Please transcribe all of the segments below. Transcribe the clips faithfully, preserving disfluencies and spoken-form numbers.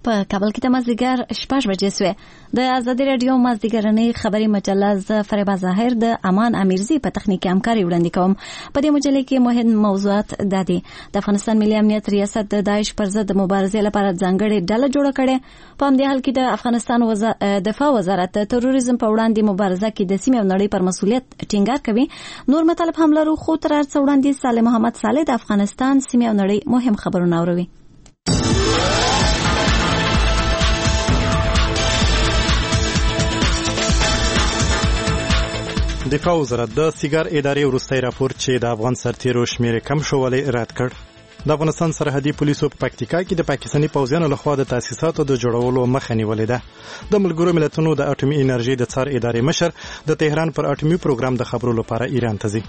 په کابل کې د مازدیګر شپږ بجې سوې. د ازادي راډیو مازدیګرنۍ خبري مجله ز فریبا ظاهر د امان امیرزی په تخنیکي همکاري وړاندې کوم. په دې مجله کې مهم موضوعات د دي د افغانستان ملي امنیت ریاست د داعش پر ضد مبارزې لپاره ځانګړې ډله جوړه کړې. په همدې حال کې د افغانستان وزارت دفاع وزارت د تروریزم په وړاندې مبارزه کې د سیمې او نړۍ پر مسؤلیت ټینګار کوي. نور مطالب هم لرو، خو تر هر څه وړاندې صالح محمد صالح د افغانستان سیمې او نړۍ مهم خبرونه اوري. دفاع وزارت د سیګار ادارې وروستی راپور چې د افغان سرتیرو شمیر کم شولی رد کړ. د افغانستان سرحدي پولیسو په پکتیکا کې د پاکستاني پوځیانو لخوا د تاسیساتو د جوړولو مخه نیولې ده. د ملګرو ملتونو د اټومي انرژي د څار ادارې مشر د تهران پر اټومي پروګرام د خبرو لپاره ایران ته ځي.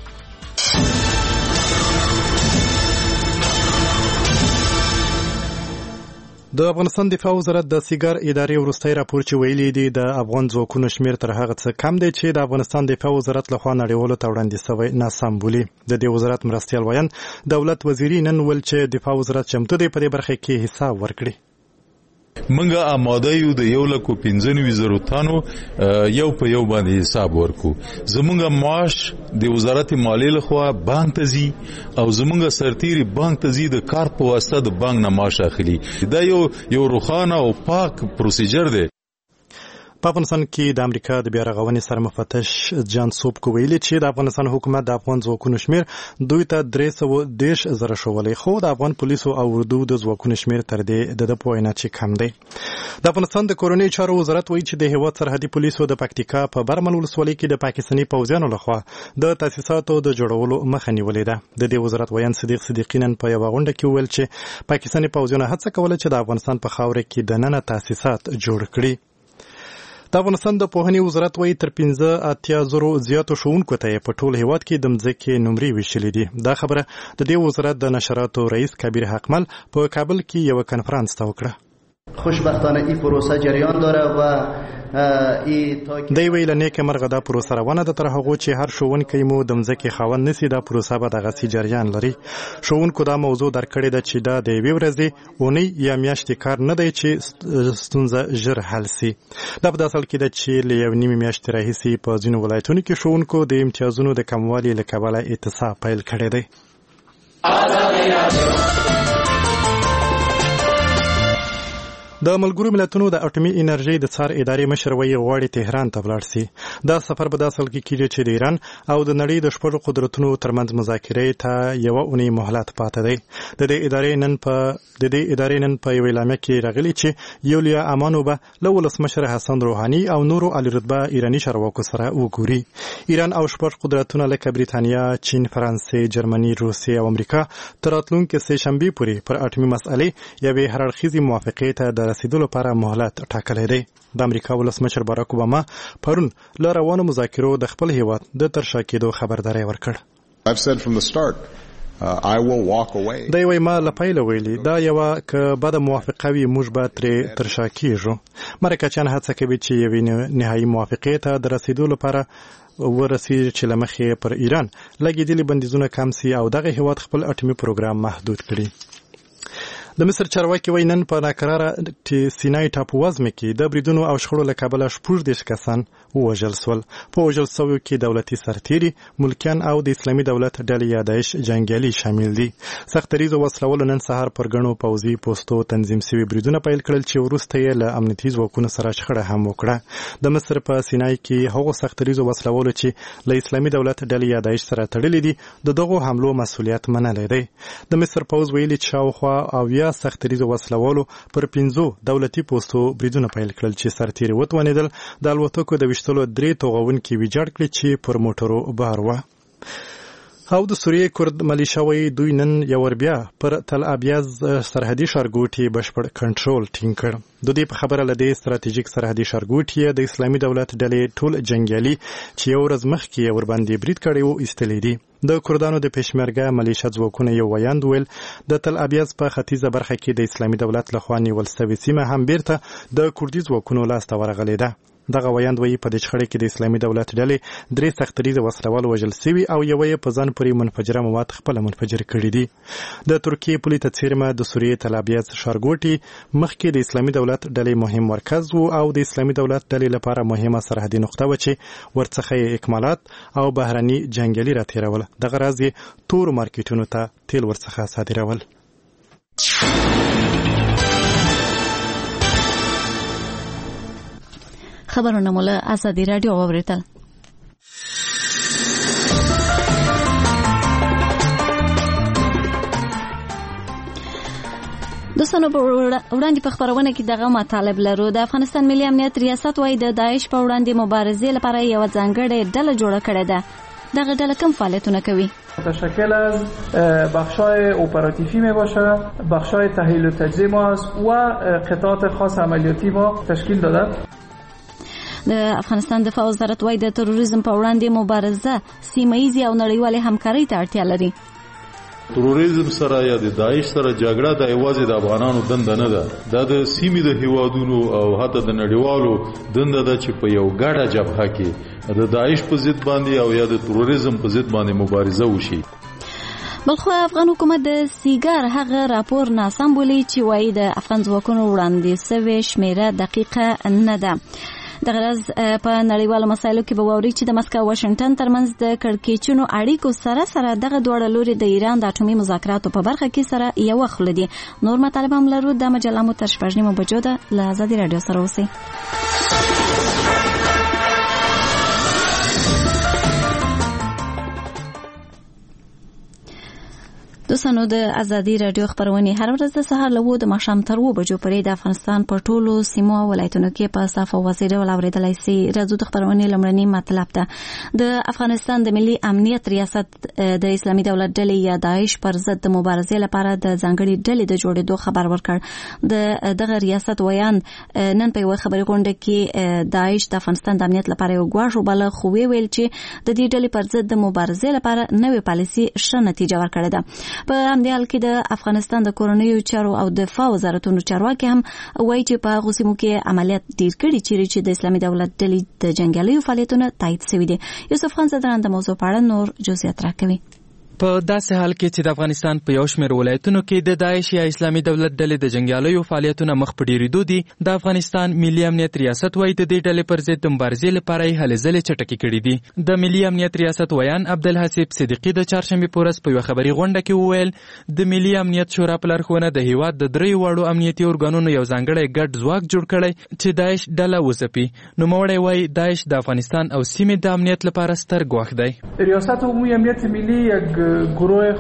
د افغانستان دفاع وزارت د سیګار ادارې وروستی راپور چې ویلي دی د افغان ځواکونو شمیر تر هغه څه کم دی چې د افغانستان دفاع وزارت لخوا نړیوالو ته وړاندې شوی ناسم بولي. د دې وزارت مرستیال ویان دولت وزیري نن ویل چې دفاع وزارت چمتو دی په دې برخه کې حساب ورکړي. منګه آماده یو د یو لکو پنځه نوي زرو تانو یو په یو باندې حساب ورکو. زمونږ معاش د وزارت مالیې لخوا بانک ته ځي او زمونږ سرتیري بانک ته ځي د کارت په واسطه د بانک نه معاش اخلي. دا یو یو روښانه او پاک پروسیجر دی. په افغانستان کې د امریکا د بیا رغونې سرمفتش جان سوبکو ویلي چې د افغانستان حکومت د افغان ځواکونو شمیر دوی ته درې سوه دېرش زره ښوولی، خو د افغان پولیسو او اردو د ځواکونو شمیر تر دې د ده په وینا چې کم دی. د افغانستان د کورنیو چارو وزارت وایي چې د هېواد سرحدي پولیسو د پکتیکا په برمل ولسوالۍ کې د پاکستاني پوځیانو لخوا د تاسیساتو د جوړولو مخه نیولې ده. د دې وزارت ویان صدیق صدیقي نن په یوه غونډه کې وویل چې پاکستاني پوځیانو هڅه کوله چې د افغانستان په خاوره کې دننه تاسیسات جوړ کړي. د افغانستان د پوهنې وزارت وایي تر پنځه اتیا زرو زیاتو ښوونکو ته یې په ټول هېواد کې د مځکې نمرې ویشلې دي. دا خبره د دې وزارت د نشراتو رئیس کبیر حقمل په کابل کې یوه کنفرانس ته وکړه. خوشبختانه این پروسه جریان داره و دی ویل نیکه مرغه دا پروسه روانه ده تر هغو چې هر ښوونکی مو د مځکې خاوند نسی دا پروسه به دغسې جریان لري. ښوونکو دا موضوع درکړې ده چې دا د یوې ورځې اونۍ یا میاشتې کار نه دی چې ستونزه ژر حل سي. دا په داسې حال کې ده چې له یو نیمې میاشتې راهیسې په ځینو ولایتونو کې ښوونکو د امتیازونو د کموالي له کبله اعتصاب پیل کړی دی. د ملګرو ملتونو د اټومي انرژي د څار ادارې مشر وایي غواړي تهران ته ولاړ سي. دا سفر په داسې حال کې کېږي چې د ایران او د نړۍ د شپږو قدرتونو ترمنځ مذاکرې ته یوه اونۍ مهلت پاته دی. د دې ادارې نن په د دې ادارې نن په یوه اعلامیه کې راغلي چې یولیا امانو به له ولسمشر حسن روحاني او نورو عالی رتبه ایراني چارواکو سره وګوري. ایران او شپږ قدرتونه لکه بریتانیا، چین، فرانسې، جرمني، روسیې او امریکا تر راتلونکې سې شنبې پورې پر اټومي مسئلې یوې هرړخیزې موافقې ته د رسیدلو لپاره مهلت ټاکلی دی. د امریکا ولسمشر باراک اوباما پرون له روانو مذاکرو د خپل هیواد د ترشا کېدو خبرداری ورکړ. دی وایي ما له پیله ویلي دا یوه که بده موافقه وي موږ به ترې ترشا کېږو. مرکچیان هڅه کوي چې یوې نهایي موافقې ته د رسیدو لپاره ورسیږي چې له مخې پر ایران لګېدلي بندیزونه کم سي او دغه هیواد خپل اټومي پروګرام محدود کړي. د مصر چارواکي وایي نن په ناکراره سینای ټاپو وزمه کې د بریدونو او شخړو له کبله شپږ دېرش کسان ووژل سول. په وژل سویو کې دولتي سرتیري، ملکیان او د اسلامي دولت ډلې یا داعش جنګیالي شامل دي. سختریزو وسلولو نن سهار پر ګڼو پوځي پوستو تنظیم سوي بریدونه پیل کړل چې وروسته یې له امنیتي ځواکونو سره شخړه هم وکړه. د مصر په سینای کې هغو سختریزو وسلولو چې له اسلامي دولت ډلې یا داعش سره تړلي دي د دغو حملو مسؤلیت منلی دی. د مصر پوځ ویلي چې شاوخوا اویا سختریزو وسلوالو پر پنځو دولتي پوستو بریدونه پیل کړل چې سرتیري وتوانېدل د الوتکو د ویشتلو درې توغونکي ویجاړ کړي چې پر موټرو بار وه. او د سوریې کورد ملیشه وایي دوی نن یو ور بیا پر تل ابیض سرحدي ښارګوټي بشپړ کنټرول ټینګ کړ. د دې په خبره له دې ستراتیژیک سرحدي ښارګوټي د اسلامي دولت ډلې ټول جنګیالي چې یو ورځ مخکې یې ورباندې برید کړی و ایستلی دي. د کردانو د پېشمرګه ملیشه ځواکونه یو ویاند ویل د تل ابیض په ختیځه برخه کې د اسلامي دولت لخوا نیول سوې سیمه هم بیرته د کردي ځواکونو لاسته ورغلې ده. دغه ویاند وایي په دې شخړه کې د اسلامي دولت ډلې درې سختریزه وسلوال وژل شوي او یو یې په ځان پورې منفجره مواد خپل منفجر کړي دي. د ترکیې پولیس څیرمه د سوریې تلابیز ښارګوټي مخکې د اسلامي دولت ډلې مهم مرکز وو او د اسلامي دولت ډلې لپاره مهمه سرحدي نقطه و چې ورڅخه یې اکمالات او بهرني جنګیالي راتېرول. دغه راز یې تور مارکیټونو ته تیل ورڅخه صادرول. خبرونه مو له ازادي راډیو واوریدل. دوستانو وړاندې په خبرونه کې دغه مطالب لرو. د افغانستان ملي امنیت ریاست وايي د داعش په وړاندې مبارزې لپاره یو ځانګړې ډله جوړه کړې ده. دغه ډله کوم فعالیتونه کوي؟ متشکل از بخشای اپراتیفی می باشه، بخشای تحلیل و تجزیه ما است و قطعات خاص عملیاتی ما تشکیل داده. د افغانستان دفاع وزارت وايي د تروریزم په وړاندې مبارزه سیمه‌ایزه او نړیوالې همکارۍ ته اړتیا لري. تروریزم سره یا د داعش سره جګړه د ایوازي د افغانانو دنده نه ده، دا د سیمې د هیوادونو او حتی د نړیوالو دنده ده چې په یو ګډه جبهه کې د داعش په ضد باندې او یا د تروریزم په ضد باندې مبارزه وشي. بلخو افغان حکومت د سیګار هغه راپور ناسم بولي چې وايي د افغان ځواکونو وړاندې سوي شمیره دقیقه نه ده. دغه راز په نړیوالو مسایلو کې به واوري چې د مسکو او واشنگټن ترمنځ د کړکېچونو اړیکو سره سره دغه دواړه لوري د ایران د اټومي مذاکراتو په برخه کې سره یو خل دي. نور مطالب هم لرو. د مجله مو تر شپږ نیمو بجو ده. له ازادي راډیو سره اوسئ. دوستانو د ازادي راډیو خبرونه هر ورځ د سهار له وو د ماښام تر وو بجو پورې د افغانستان په ټولو سیمو او ولایتونو کې په صافه وزیره ولوریدلای شي. راځو د خبرونه لمړنی مطلب ده. د افغانستان د ملي امنیت ریاست د اسلامي دولت ډلې یا داعش پر ضد د مبارزې لپاره د ځانګړي ډلې د جوړېدو خبر ورکړ. د دغه ریاست ویان نن په یو خبري غونډه کې داعش د افغانستان د امنیت لپاره یو غواړ وبله خو ویل چې د دې ډلې پر ضد د مبارزې لپاره نوې پالیسي ښه نتیجه ورکړه ده. په همدې حال کې د افغانستان د کورنیو چارو او دفاع وزارتونو چارواکي هم وایي چې په هغو سیمو کې عملیات ډیر کړي چیرې چې د اسلامي دولت ډلې د جنګیالیو فعالیتونه تایید شوي دي. یوسف خان زدران د موضوع په اړه نور جزئیات راکوي. په داسې حال کې چې د افغانستان په یو شمېر ولایتونو کې د داعش یا اسلامي دولت ډلې د جنګیالیو فعالیتونه مخ په ډیریدو دي، د افغانستان ملي امنیت ریاست وايي د دې ډلې پر ضد د مبارزې لپاره یې هلې ځلې چټکې کړي دي. د ملي امنیت ریاست ویان عبدالحسیب صدیقي د چهارشنبې په ورځ په یوه خبري غونډه کې وویل د ملي امنیت شورا په لارښوونه د هیواد د درې واړو امنیتي ارګانونو یو ځانګړی ګډ ځواک جوړ کړی چې داعش ډله وځپي. نوموړی وایي داعش د افغانستان او سیمې د امنیت لپاره ستر ګواښ دی. ریاست عمومی امنیت ملی یک گروه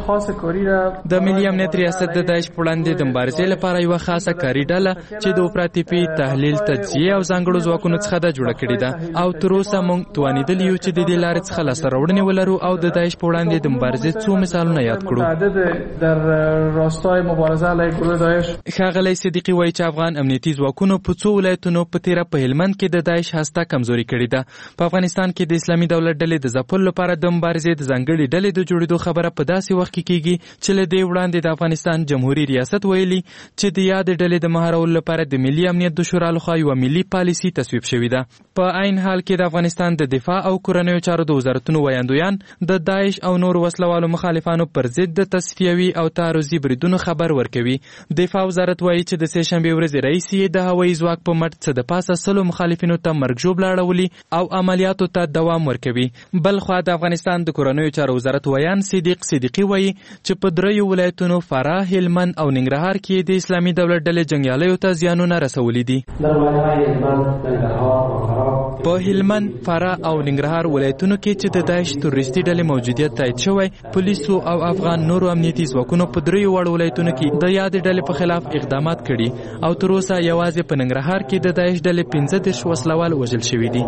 د ملي امنیت ریاست د داعش په وړاندې د مبارزې لپاره یوه خاصه کاري ډله چې د اپراتیفي تحلیل تجزیې او ځانګړو ځواکونو څخه ده جوړه کړې ده او تر اوسه موږ توانېدلي یو چې د دې لارې څخه لاسته راوړنې ولرو او د داعش په وړاندې د مبارزې څو مثالونه یاد کړو. در راستای مبارزه علیه گروه داعش ښاغلی صدیقي وایي چې افغان امنیتي ځواکونو په څو ولایتونو په تیره په هلمند کې د داعش هسته کمزوري کړې ده. په افغانستان کې د اسلامي دولت ډلې د ځپلو لپاره د مبارزې د ځانګړې ډلې د جوړېدو خبره په داسې وخت کې کیږي چې له دې وړاندې د افغانستان جمهوریت ریاست ویلي چې د یاد ډلې د مهارولو لپاره د ملي امنیت د شورا لخوا یوه ملي پالیسي تصویب شوې ده. په عین حال کې د افغانستان د دفاع او کورنیو چارو د وزارتونو ویاندویان د داعش او نور وسلوالو مخالفانو پر ضد د تصفیوي او تعرضي بریدونو خبر ورکوي. دفاع وزارت وایي چې د سه شنبې ورځې رئیس یې د هوایي ځواک په مټ څه د پاسه سلو مخالفینو ته مرګ ژوبله اړولي او عملیاتو ته دوام ورکوي. بل خوا د افغانستان د کورنیو چارو وزارت ویان صدیق صدیقي وایي چې په دریو ولایتونو فراه، هلمند او ننګرهار کې د اسلامي دولت ډلې جنګیالیو ته زیانونه رسولي دي. په هلمند، فراه او ننګرهار ولایتونو کې چې د داعش تروریستي ډلې موجودیت تایید شوی، پولیسو او افغان نورو امنیتي ځواکونو په دریو واړو ولایتونو کې د یادې ډلې په خلاف اقدامات کړي او تر اوسه یوازې په ننګرهار کې د داعش ډلې پنځه دېرش وسلوال وژل شوي دي.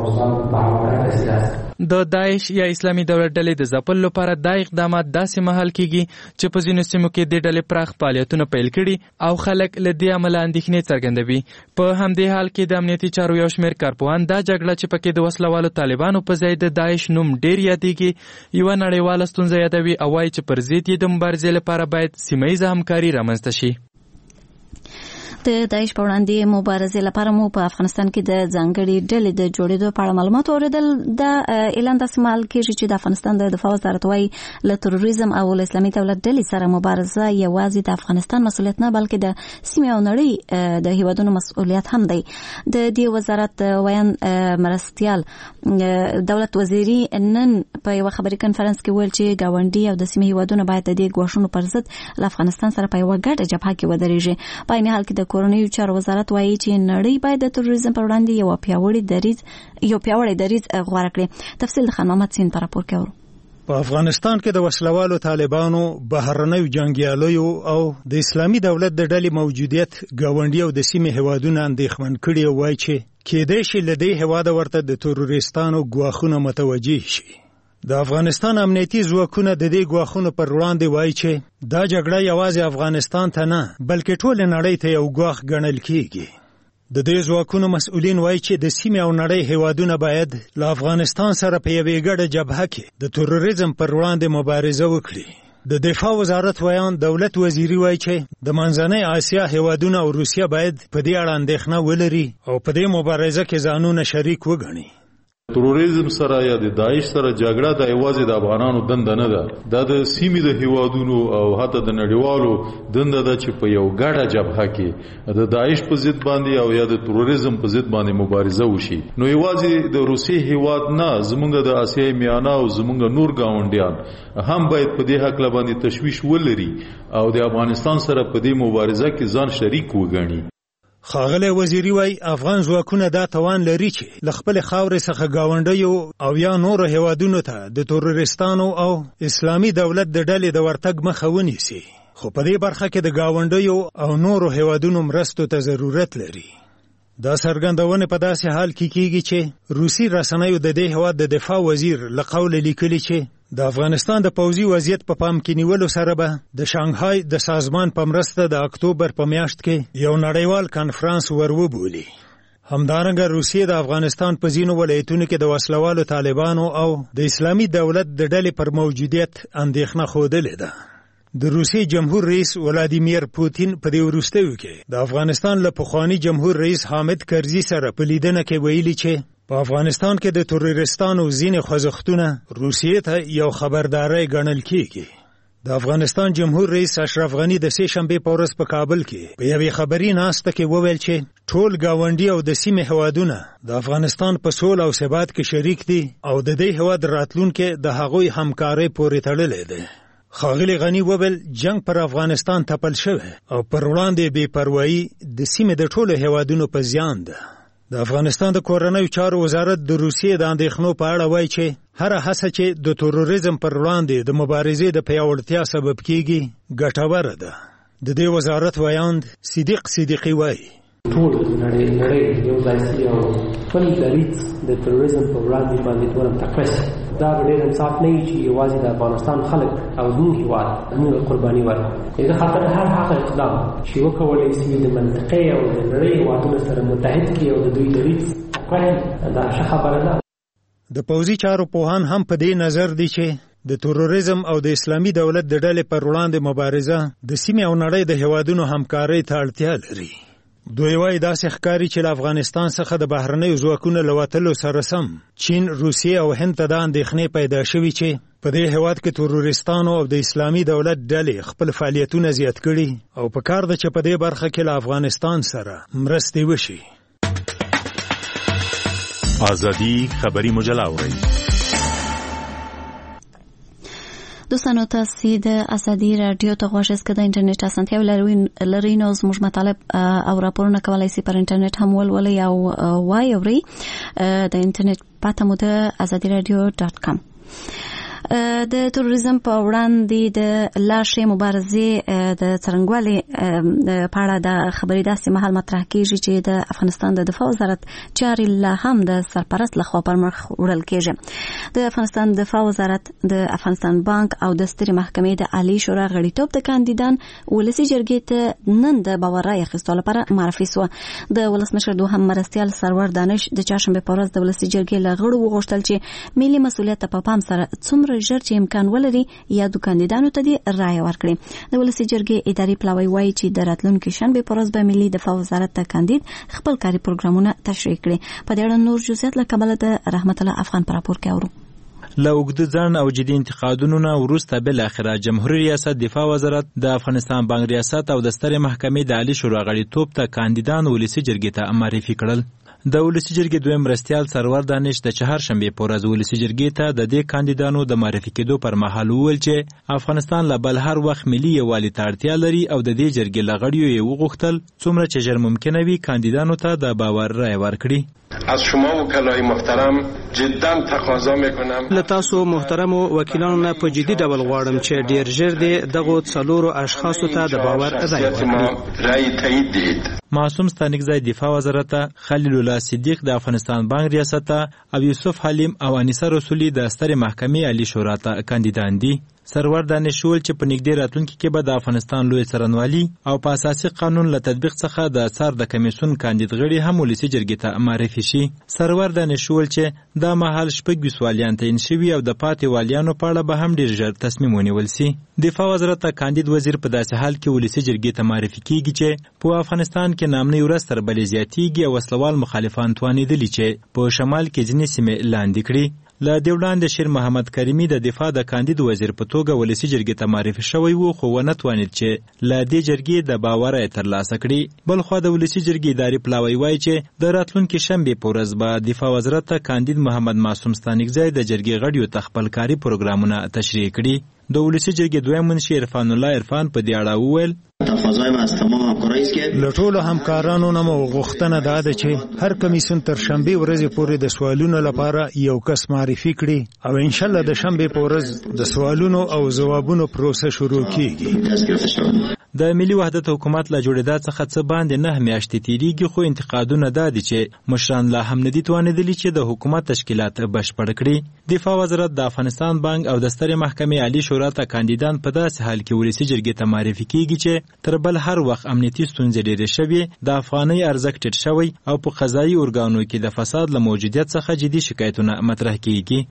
د داعش یا اسلامي دولت ډلې د ځپلو لپاره دا اقدامات داسې مهال کیږي چې په ځینو سیمو کې د ډلې پراخ فعالیتونه پیل کړي او خلک له دې امله اندېښنې څرګندوي. په همدې حال کې د امنیتي چارو یو شمېر کارپوهان دا جګړه چې پکې د وسلوالو طالبانو په ځای د داعش نوم ډېر یادېږي یوه نړیواله ستونزه یادوي او وایي چې پر ضد یې د مبارزې لپاره باید سیمه ییزه همکاري رامنځته شي. د داعش په وړاندې مبارزې لپاره مو په افغانستان کې د ځانګړي ډلې د جوړېدو په اړه معلومات اوریدل. دا اعلان داسې مهال کېږي چې د افغانستان د دفاع وزارت وايي له تروریزم او له اسلامي دولت ډلې سره مبارزه یوازې د افغانستان مسؤلیت نه بلکې د سیمې او نړۍ د هیوادونو مسؤلیت هم دی. د دې وزارت ویان مرستیال دولت وزیری نن په یو خبري کانفرنس کې ویل چې گاونډي او د سیمې هیوادونو باید د دې ګواښونو پر ضد له افغانستان سره په یو ګډه جبهه کې ودرېږي. په عین حال کې د کورنیو چارو وزارت وایي چې نړۍ باید د تروریزم پر وړاندې یو پیاوړی دریځ یو پیاوړی دریځ غوره کړي. تفصیل د خان محمد سین پر راپور کې اورو. په افغانستان کې د وسلوالو طالبانو بهرنیو جنگیالیو او د اسلامي دولت د ډلې موجودیت گاونډي او د سیمې هیوادونو اندېښمن کړي وایي چې کېدای شي له دې هیواده ورته د تروریستانو ګواښونه متوجه شي. د افغانستان امنیتي ځواکونه د دې ګواښونو پر وړاندې وایي چې دا جګړه یوازې افغانستان ته نه بلکې ټولې نړۍ ته یو ګواښ ګڼل کېږي. د دې ځواکونو مسؤلین وایي چې د سیمې او نړۍ هیوادونه باید له افغانستان سره په یوې ګډه جبهه کې د تروریزم پر وړاندې مبارزه وکړي. د دفاع وزارت ویان دولت وزیری وایي چې د منځنۍ آسیا هیوادونه او روسیه باید په دې اړه اندېښنه ولري او په دې مبارزه کې ځانونه شریک وګڼي. تروریزم سره یا د داعش سره جګړه د یوازې د افغانانو دنده نه ده، دا د سیمې د هیوادونو او حتی د نړیوالو دنده ده چې په یو ګډه جبهه کې د داعش په ضد باندې او یا د تروریزم په ضد باندې مبارزه وشي. نو یوازې د روسیې هیواد نه، زمونږ د آسیای میانه او زمونږ نور ګاونډیان هم باید په دې حق باندې تشویش ولري او د افغانستان سره په دې مبارزه کې ځان شریک وګڼي. ښاغلی وزیری وایي افغان ځواکونه دا توان لري چې له خپلې خاورې څخه ګاونډیو او یا نورو هیوادونو ته د تروریستانو او اسلامي دولت د ډلې د ورتګ مخه ونیسي، خو په دې برخه کې د ګاونډیو او نورو هیوادونو مرستو ته ضرورت لري. دا څرګندونه په داسې حال کې کیږي چې روسي رسنیو د دې هیواد د دفاع وزیر له قوله لیکلي چې د افغانستان د پوځي وضعیت په پام کې نیولو سره به د شانګهای د سازمان په مرسته د اکتوبر په میاشت کې یو نړیوال کنفرانس وروبولي. همدارنګه روسیې د افغانستان په ځینو ولایتونو کې د وسلوالو طالبانو او د اسلامي دولت د ډلې پر موجودیت اندېښنه ښودلې ده. د روسیې جمهور رئیس ولادیمیر پوتین په دې وروستیو کې د افغانستان له پخواني جمهور رئیس حامد کرزي سره په لیدنه کې ویلي چې په افغانستان کې د تروریستانو ځینې خوځښتونه روسیې ته یو خبرداری ګڼل کېږي. د افغانستان جمهور رئیس اشرف غني د سې شنبې په ورځ په کابل کې په یوې خبري ناسته کې وویل چې ټول ګاونډي او د سیمې هیوادونه د افغانستان په سوله او ثبات کې شریک دي او د دې هیواد راتلونکي د هغوی همکارۍ پورې تړلی دی. ښاغلی غني وویل جنگ پر افغانستان تپل شوی او پر وړاندې بې پروایي د سیمې د ټولو هیوادونو په زیان ده. د افغانستان د کورنیو چارو وزارت د روسیې د اندېښنو په اړه وایي چې هره هڅه چې د تروریزم پر وړاندې د مبارزې د پیاوړتیا سبب کیږي ګټوره ده. د دې وزارت ویاند صدیق صدیقي وایي ټول نړۍ نړۍ یو ځای سي او خپل دریځ د تروریزم په وړاندې باندې ورم تکړه شي. دا ډېر انصاف نه وي چې یوازې د افغانستان خلک او زموږ هېواد موږ قرباني ورکړو. د دې خاطر هر هغه اقدام چې وکولی سي د منطقې او د نړۍ هېوادونو سره متحد کړي او د دوی دریځ تکړه دا ښه خبره ده. د پوځي چارو پوهان هم په دې نظر دي چې د تروریزم او د اسلامي دولت د ډلې پر وړاندې مبارزه د سیمې او نړۍ د هېوادونو همکارۍ ته اړتیا لري. دوی وایي داسې ښکاري چې له افغانستان څخه د بهرنیو ځواکونو له وتلو سره سم چین، روسیې او هند ته دا اندېښنې پیدا شوي چې په دې هېواد کې تروریستانو او د اسلامي دولت ډلې خپل فعالیتونه زیات کړي او په کار ده چې په دې برخه کې له افغانستان سره مرستې وشي. ازادي خبري مجله اورئ. دوستانو تاسو د ازادي رادیو ته غواړئ چې د انټرنیټ اسانتیا لرئ نو زموږ مطالب او راپورونه کولای شئ پر انټرنیټ هم ولولئ او وایورئ. د انټرنیټ پته مو د ازادي رادیو ډاټ کام. د تروریزم په وړاندې د لاشې مبارزې د څرنګوالي په اړه د خبرې داسې مهال مطرح کیږي چې د افغانستان د دفاع وزارت چارې لا هم د سرپرست لخوا پر مخ وړل کیږي. د افغانستان دفاع وزارت د افغانستان بانک او د سترې محکمې د عالی شورا غړیتوب د کاندیدان ولسي جرګې ته نن د باور رای اخیستو لپاره معرفي شو. د ولسمشر دوهم مرستیال سرور دانش د چهارشنبې په ورځ د ولسي جرګې له غړو وغوښتل چې ملي مسؤلیت په پام سره څومره څومره ژر چې امکان ولري یادو کاندیدانو ته دې رایه ورکړي. د ولسي جرګې اداري پلاوی وایي چې د راتلونکي شنبې په ورځ به ملي دفاع وزارت ته کاندید خپل کاري پروګرامونه تشریح کړي. په دې اړه نور جزئیات له کابل د رحمت الله افغان پر راپور کې اورو. له اوږده ځنډ او جدي انتقادونو نه وروسته بالاخره جمهوریت ریاست دفاع وزارت د افغانستان بانک ریاست او د سترې محکمې د عالی شورا غړیتوب ته کاندیدان ولسي جرګې ته معرفي کړل. د ولسي جرګې دویم مرستیال سرور دانش د چهارشنبې په ورځ ولسي جرګې ته د دې کاندیدانو د معرفي کېدو پر مهال وویل چې افغانستان له بل هر وخت ملي یووالي ته اړتیا لري او د دې جرګې له غړیو یې وغوښتل څومره چې ژر ممکنه وي کاندیدانو ته د باور رایه ورکړي. از شما وکلای محترم جدا تقاضا میکنم له تاسو محترم وکیلانو نه په جدي ډول غواړم چې ډیر ژر دې دغه څلورو اشخاصو ته د باور رایه ورکړي. رای تایید دید. معصوم ستانکزی دفاع وزارت ته، خلیل الله صدیق د افغانستان بانک ریاست ته او یوسف حلیم او انیسه رسولی د سترې محکمې عالی شورا ته کاندیدان دي. سرور دانش وویل چې په نږدې راتلونکي کې به د افغانستان لوی څارنوالي او په اساسي قانون له تطبیق څخه د څار د کمیسیون کاندید غړي هم ولسي جرګې ته معرفي شي. سرور دانش وویل چې دا مهال شپږ ویس والیان تعیین شوي او د پاتې والیانو په اړه به هم ډېر ژر تصمیم ونیول سي. دفاع وزارت ته کاندید وزیر په داسې حال کې ولسي جرګې ته معرفي کیږي چې په افغانستان کې نامنۍ ورځ تر بلې زیاتیږي او وسلوال مخالفان توانېدلي چې په شمال کې ځینې سیمې لاندې کړي. له دې وړاندې شیر محمد کریمي د دفاع د کاندید وزیر په توګه ولسي جرګې ته معرفي شوی و خو ونه توانید چې له دې جرګې د باور یې ترلاسه کړي. بل خوا د ولسي جرګې اداري پلاوی وایي چې د راتلونکي شنبې په ورځ به دفاع وزارت ته کاندید محمد معصوم ستانکزی د جرګې غړیو ته خپل کاري پروګرامونه تشریح کړي. د ولسي جرګې دویم منشي عرفان الله عرفان په دې اړه وویل له ټولو همکارانو نه مو غوښتنه دا ده چې هر کمیسیون تر شنبې ورځې پورې د سوالونو لپاره یو کس معرفي کړي او انشاءالله د شنبې په ورځ د سوالونو او ځوابونو پروسه شروع کیږي. د ملي وحدت حکومت له جوړېدا څخه څه باندې نه میاشتې تیریږي خو انتقادونه دا دي چې مشران لا هم نه دي توانېدلي چې د حکومت تشکیلات بشپړ کړي. دفاع وزارت د افغانستان بانک او د سترې محکمې عالی شورا ته کاندیدان په داسې حال کې ولسي جرګې ته معرفي کیږي چې تر بل هر وخت امنیتي ستونزې ډېرې شوي، د افغانۍ ارزښت ټیټ شوی او په قضایي ارګانو کې د فساد له موجودیت څخه جدي شکایتونه مطرح کیږي.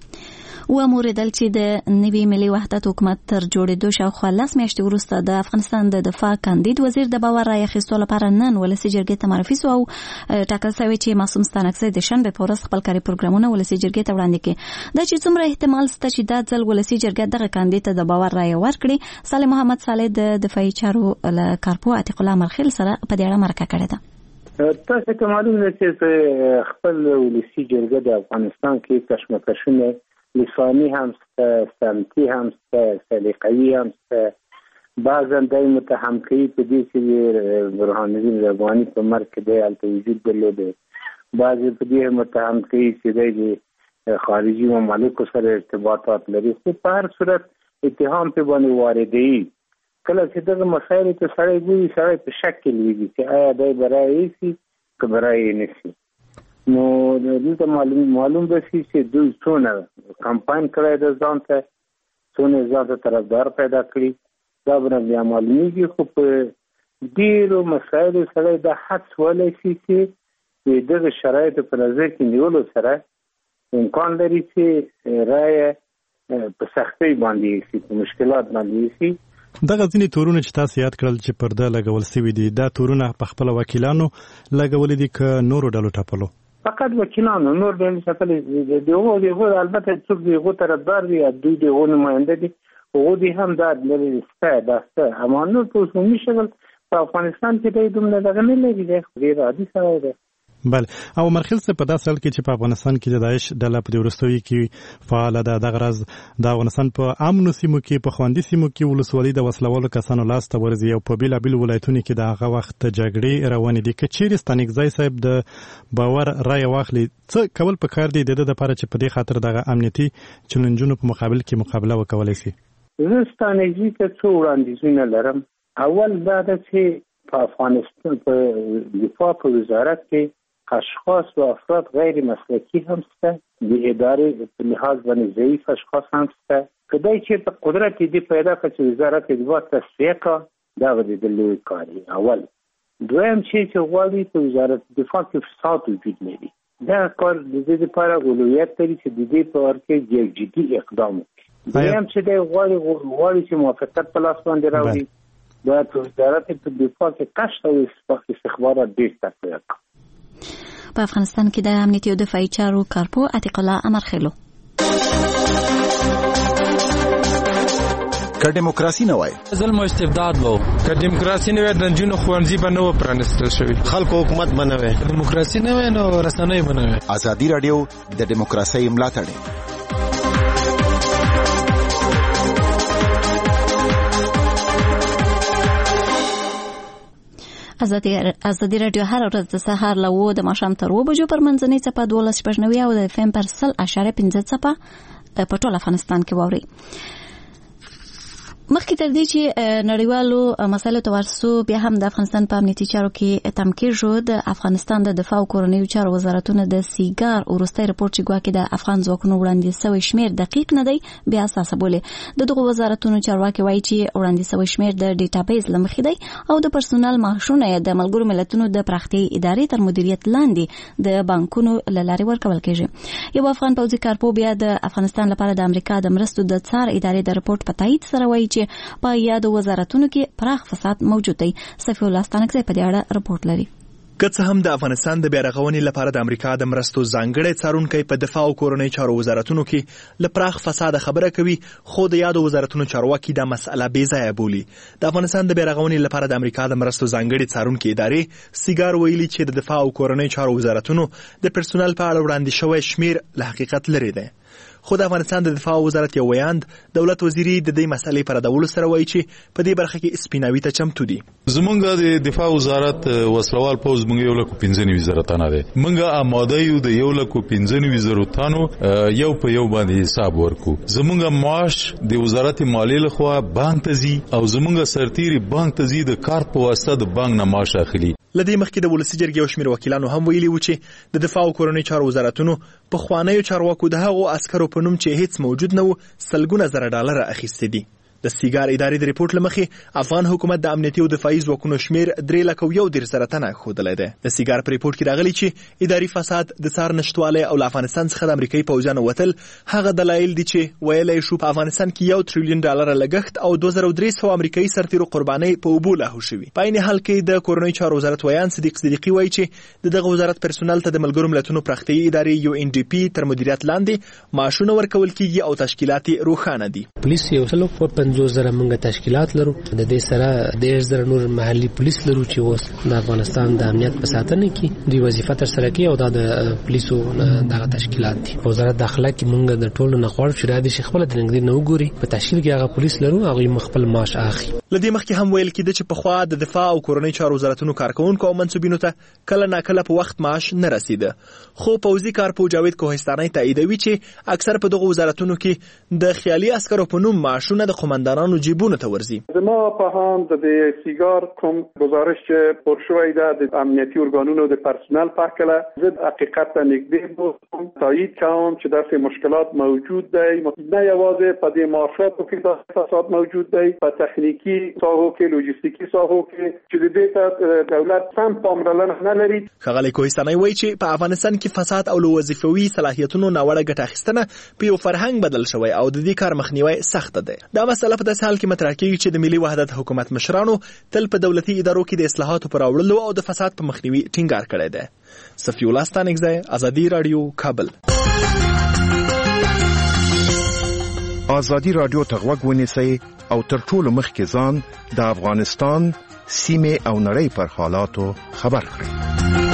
و موریدل چې د نوي ملي وحدت حکومت تر جوړېدو شاوخوا لس میاشتې وروسته د افغانستان د دفاع کاندید وزیر د باور رایې اخیستو لپاره نن ولسي جرګې ته معرفي سو او ټاکل شوی چې معصوم ستانکزی د شنبې په ورځ خپل کاري پروګرامونه ولسي جرګې ته وړاندې کړي. دا چې څومره احتمال شته چې دا ځل ولسي جرګه دغه کاندید ته د باور رایه ورکړي. صالح محمد صالح د دفاعي چارو له کارپو عتیق الله مرخیل سره په دې اړه مرکه کړې ده. تاسو ته معلومه ده چې خپل ولسي جرګه د افغانستان کې کشمکشونه لسانی هم سته، سمتی هم سته، سلیقوي هم سته. بعضا د متهم کوي په دې چې برهان الدین رباني په مرګ کې د هلته وجود درلوده. بعضې په دې متهم کوي چې د خارجي ممالکو سره ارتباطات لري. خو په هر صورت اتهام په باندې واردوي. کله چې دغه مسایلو ته سړی ګوري سړی په شک کې لویږي چې آیا دی برای یې شي که برای یې نه شي. نو دلته معلوم معلوم به شي چې دوی څونه کمپاین کړی د ځان ته، څونه ځان ته طرفدار پیدا کړي، دا به بیا معلومیږي. خو په ډېرو مسایلو سره دا حدس ویلی شي چې دغه شرایطو په نظر کې نیولو سره امکان لري چې رایه په سختۍ باندې شي، په مشکلات باندې شي. دغه ځینې تورونه چې تاسو یاد کړل چې پرده لګول سوي دي، دا تورونه په خپل وکیلانو لګولې دي که نورو ډلو ټاپلو؟ فقط وکیلانو، نور ډلې ټاپلې دي. هغو دغو البته څوک د هغو طرفدار دي یا دوی د هغو نماینده دي، هغو دي هم دا لري سته دا سته. اما نور په عمومي شکل په افغانستان کې دی دومره دغه نه لري، دی ډېر عادي سړی دی. بله. او مرخیل صاحب په داسې حال کې چې په افغانستان کې د داعش ډله په دې وروستیو کې فعاله ده، دغه راز د افغانستان په امنو سیمو کې په خوندي سیمو کې ولسوالي د وسلوالو کسانو لاس ته ورځي او په بېلابېلو ولایتونو کې د هغه وخت جګړې روانې دي. که چیرې ستانکزی صاحب د باور رایه واخلي، څه کول پکار دي د ده دپاره چې په دې خاطر دغه امنیتي چلنجونو په مقابل کې مقابله وکولی شي؟ زه ستانکزي ته څو وړاندیزونه لرم. اول دا ده چې په افغانستان په دفاع په وزارت کې اشخاص و افراد غیر مسلکی هم سته، د ادارې په لحاظ باندې ضعیف اشخاص هم سته. کدی چې په قدرت دې پیدا کړ چې وزارت دفاع تصفیه کړه، دا به د لوی کار وي. اول. دویم چې چې غواړي په وزارت دفاع کې فساد وجود لري. دا کار د دې لپاره اولویت لري چې د دې په اړه کې یو جدي اقدام وکړي. دویم چې دی غواړي غواړي چې موافقت په لاس باندې راوړي، باید په وزارت دفاع کې کشف او استخبارات ډېر تقویه کړي. په افغانستان کې د امنیتي او دفاعي چارو کارپو عتیق الله امرخیلو که دیموکراسي نه وای ظلم او استبداد وو، که دیموکراسي نه وای د نجونو ښوونځي به نه و پرانیستل شوي، خلکو حکومت به نه وای، دیموکراسي نه وای نو رسنۍ به نه وای. ازادي راډیو د دیموکراسۍ ملاتړ ازادي راډیو هر ورځ د سهار له اووه د ماښام تر اووه بجو پر منځنۍ څپه دولس شپږ نوي او د اف ام پر سل اشاریه پنځه څپه په ټول افغانستان کې واورئ. مخکې تر دې چې نړیوالو مسایلو ته ورسو، بیا هم د افغانستان په امنیتي چارو کې تمکین شو. د افغانستان د دفاع او کورنیو چارو وزارتونه د سیګار وروستی رپورټ چې ګواکې د افغان ځواکونو وړاندې سوی شمیر دقیق نه دی، بیا اساسه بولي. د دغو وزارتونو چارواکي وایي چې وړاندې سوی شمیر د ډیټابیس له مخې دی او د پرسونل معاشونه د ملګرو ملتونو د پراختیايي ادارې تر مدیریت لاندې د بانکونو له لارې ورکول کېږي. یو افغان پوځي کارپو بیا د افغانستان لپاره د امریکا د مرستو د څار ادارې د رپورټ په تایید سره وایي چې په یادو وزارتونو کې پراخ فساد موجود دی. صفی الله ستانکزی په دې اړه رپورټ لري. که څه هم د افغانستان د بیارغونې لپاره د امریکا د مرستو ځانګړی څارونکی په دفاع او کورنۍ چارو وزارتونو کې له پراخ فساد خبره کوي، خو د یادو وزارتونو چارواکي دا مسأله بې ځایه بولي. د افغانستان د بیارغونې لپاره د امریکا د مرستو ځانګړي څارونکي ادارې سیګار ویلي چې د دفاع او کورنۍ چارو وزارتونو د پرسونل په اړه وړاندې شوی شمیر له حقیقت لري دی. خو د افغانستان د دفاع وزارت یو ویاند دولت وزیری د دې مسلې پر ردولو سره وایي چې په دې برخه کې سپیناوي ته چمتو دي. زمونږ د دفاع وزارت وسلوال پوز مونږ یو لکه پنځه نوي زره تنه دی، مونږ آماده یو د یو لکه پنځه نوي زره تنو یو په یو باندې حساب ورکو. زمونږ معاش د وزارت مالیې لخوا بانک ته ځي او زمونږ سرتیری بانک ته ځي د کارت په واسطه د بانک نه معاش اخلي. لدې مخکې د ولسی جرګې او شمیر وکیلانو هم ویلي و چې د دفاع او کورنۍ چارو وزارتونو په خوانیو چارواکو د هغو عسکرو په نوم چې هیڅ موجود نه و سلګونه زره ډالر اخیستي دي. د سیګار ادارې د ریپورت لمخې افغان حکومت د امنیتي او دفاعي ځواکونو شمیر درې لکه یو دېرش زره تنه ښودلی دی. د سیګار په ریپورت کې راغلي چې اداري فساد، د څار نشتوالی او له افغانستان څخه د امریکایي پوځیانو وتل هغه دلایل دي چې ویلی شو په افغانستان کې یو تریلیون ډالره لګښت او دوه زره درې سوه امریکایي سرتیرو قربانۍ په اوبو لاهو شوي. په عین حال کې د کورنۍ چارو وزارت ویان صدیق صدیقي وایي چې د دغه وزارت پرسونل ته د ملګرو ملتونو پراختیايي ادارې یو ان ډي پي تر مدیریت لاندې معاشونه ورکول کیږي او تشکیلات یې روښانه دي. پولیس یو سل او پنځوس زره موږ تشکیلات لرو، د دې سره ډېر زره نور محلي پولیس لرو چې اوس د افغانستان د امنیت په ساتنه کې دوی وظیفه ترسره کوي او دا د پولیسو دغه تشکیلات دي. وزارت داخله کې موږ د ټولو نه غواړو چې را دي شي خپل د نګدي نه وګوري، په تشکیل کې هغه پولیس لرو هغه خپل معاش اخلي. لدې مخکې هم ویل کېده چې پخوا د دفاع او کورنۍ چارو وزارتونو کارکونکو او منصوبینو ته کله ناکله په وخت معاش نه رسیده، خو پوځي کارپو جاوید کوهستاني تاییدوي چې اکثر په دغه وزارتونو کې د خیالي عسکرو په نوم معاشونه د قومندانانو جیبونو ته ورځي. زما په هم د سیګار کوم گزارش چې پر شوی ده د امنیتي ارګانونو د پرسونل په کله زه حقیقت ته نږدې بوم تایید کوم چې داسې مشکلات موجود دی، نه یوازې په دې معاشاتو کې د فساد موجود دی، په تخنیکی ساحو کې، لوجستیکی ساحو کې چې د دې ته دولت سم پاملرنه نه لري. ښاغلی کوهستاني وایي چې په افغانستان کې فساد او له وظیفوي صلاحیتونو ناوړه ګټه اخیستنه په یو فرهنګ بدل شوی او د دې کار مخنیوی سخت دی. دا مسله په داسې حال کې مطرح کېږي چې د ملي وحدت حکومت مشرانو تل په دولتي ادارو کې د اصلاحاتو پر راوړلو او د فساد په مخنیوي ټینګار کړی دی. صفی الله ستانکزی، ازادي راډیو، کابل. ازادي راډیو ته غوږ ونیسئ او تر ټولو مخکې ځان د افغانستان سیمې او نړۍ پر حالاتو خبر کړئ.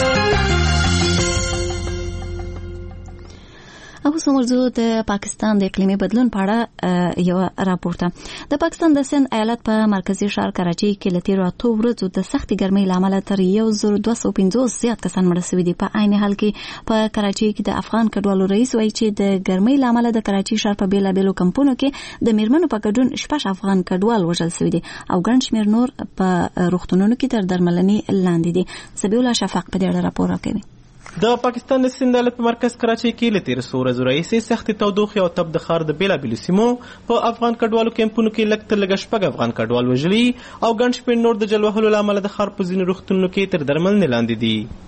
او سمورځو د پاکستان د اقلیمي بدلون په اړه یو راپورټه. د پاکستان د سند ایالت په مرکزی ښار کراچۍ کې له تیرو اتو ورځو د سختې ګرمۍ له امله تر یو زر دوه سوه پنځوس زیات کسان مړه شوي دي. په عین حال کې په کراچۍ کې د افغان کډوالو رئیس وایي چې د ګرمۍ له امله د کراچۍ ښار په بېلابېلو کمپونو کې د میرمنو په ګډون شپږ افغان کډوال وژل شوي دي او ګڼ شمېر نور په روغتونونو کې تر درملنې لاندې دي. سبیح الله شفاق په دې اړه راپور راکوي. د پاکستان د سند ایالت په مرکز کراچۍ کې له تېرو څو ورځو راهیسې سختې تودوخې او تب د ښار د بېلابېلو سیمو په افغان کډوالو کیمپونو کې لږ تر لږه شپږ افغان کډوال وژلي او ګڼ شمېر نور د جل وهلو له امله د ښار په ځینو روغتونونو کې تر درملنې لاندې دي.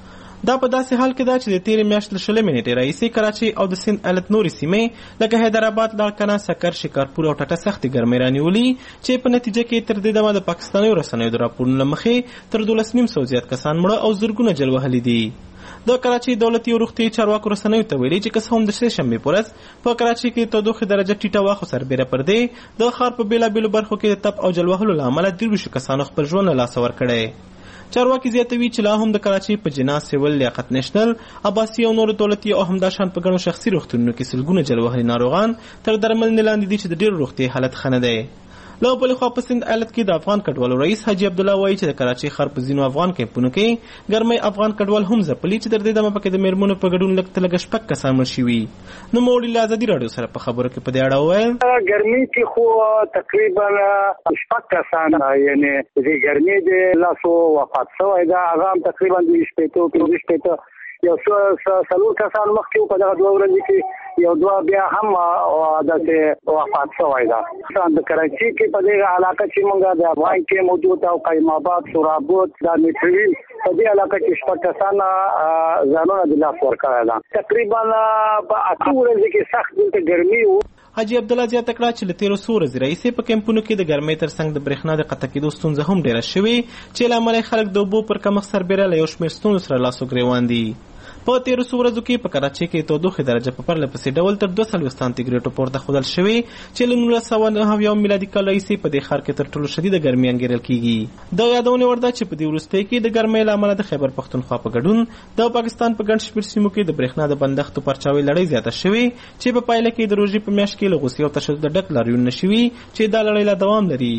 دا په داسې حال کې ده چې د تېرې میاشتې له شلمې نیټې راهیسې کراچۍ او د سیند ایالت نورې سیمې لکه حیدرآباد، لاړکنه، سکر، شکارپور او ټټه سختې ګرمۍ رانیولي چې په نتیجه کې تر دې دمه د پاکستانیو رسنیو د راپورونو له مخې تر دولس نیم سوه زیات کسان مړه او زرګونه جل وهلي دي. د کراچۍ دولتي او روغتیایي چارواکو رسنیو ته ویلي چې که څه هم د سه شنبې په ورځ په کراچۍ کې تودوخې درجه ټیټه وه، خو سربیره پر دې د ښار په بېلابېلو برخو کې د تپ او جل وهلو له امله دېرشو کسانو خپل ژوند له لاسه ورکړی. چارواکي زیاتوي چې لا هم د کراچۍ په جنا، سیول، لیاقت نیشنل، عباسي او نورو دولتي او همداشان په ګڼو شخصي روغتونونو کې سلګونه جل وهلي ناروغان تر درملنې لاندې دي چې د ډېرو روغتیایي حالت ښه نه دی. له بلې خوا په سند ایالت کې د افغان کډوالو رئیس حاجي عبدالله وایي چې د کراچۍ ښار په ځینو افغان کیمپونو کې ګرمۍ افغان کډوال هم ځپلي چې تر دې دمه پکې د میرمنو په ګډون لږ ته لږه شپږ کسان مړ شوي. نوموړي له ازادي راډیو سره په خبرو کې په دې اړه وویل ګرمۍ کې خو تقریبا شپږ کسان یعنی د ګرمۍ د لاسو وفات شوی ده، هغه هم تقریبا د شپېتو پنځه شپېته یو څلور کسان مخکې په دغه دوه ورځې کې یو دوه بیا هم داسې وفات شوی ده. د کراچۍ کې په دې علاقه چې موږ د افغان کې موجود او قیم آباد، سورابود، دا میټري په دې علاقه کې شپږ کسان ځانونه د لاس ورکړی ده. تقریبا په اته ورځې کې سخت دلته ګرمي و. حاجي عبدالله زیاته کړه چې له تېرو څو ورځې راهیسې په کیمپونو کې د ګرمۍ تر څنګ د برېښنا د قطع کېدو ستونزه هم ډېره شوې چې له امله خلک د اوبو پر کمښت سربیره له یو شمېر ستونزو سره لاس و ګرېوان دي. په تېرو څو ورځو کې په کراچۍ کې تودوخې درجه په پرله پسې ډول تر دوه څلوېښت سانتي ګریډو پورته ښودل شوې چې له نولس سوه نهه اویا میلادي کال راهیسې په دې ښار کې تر ټولو شدیده ګرمي انګېرل کېږي. د یادونې وړ ده چې په دې وروستیو کې د ګرمۍ له امله د خیبر پښتونخوا په ګډون د پاکستان په ګڼ شمېر سیمو کې د برېښنا د بندښتو پرچاوۍ لړۍ زیاته شوې چې په پایله کې د روژې په میاشت کې له غوسې او تشدد ډک لاریون نشوي چې دا لړۍ لا دوام لري.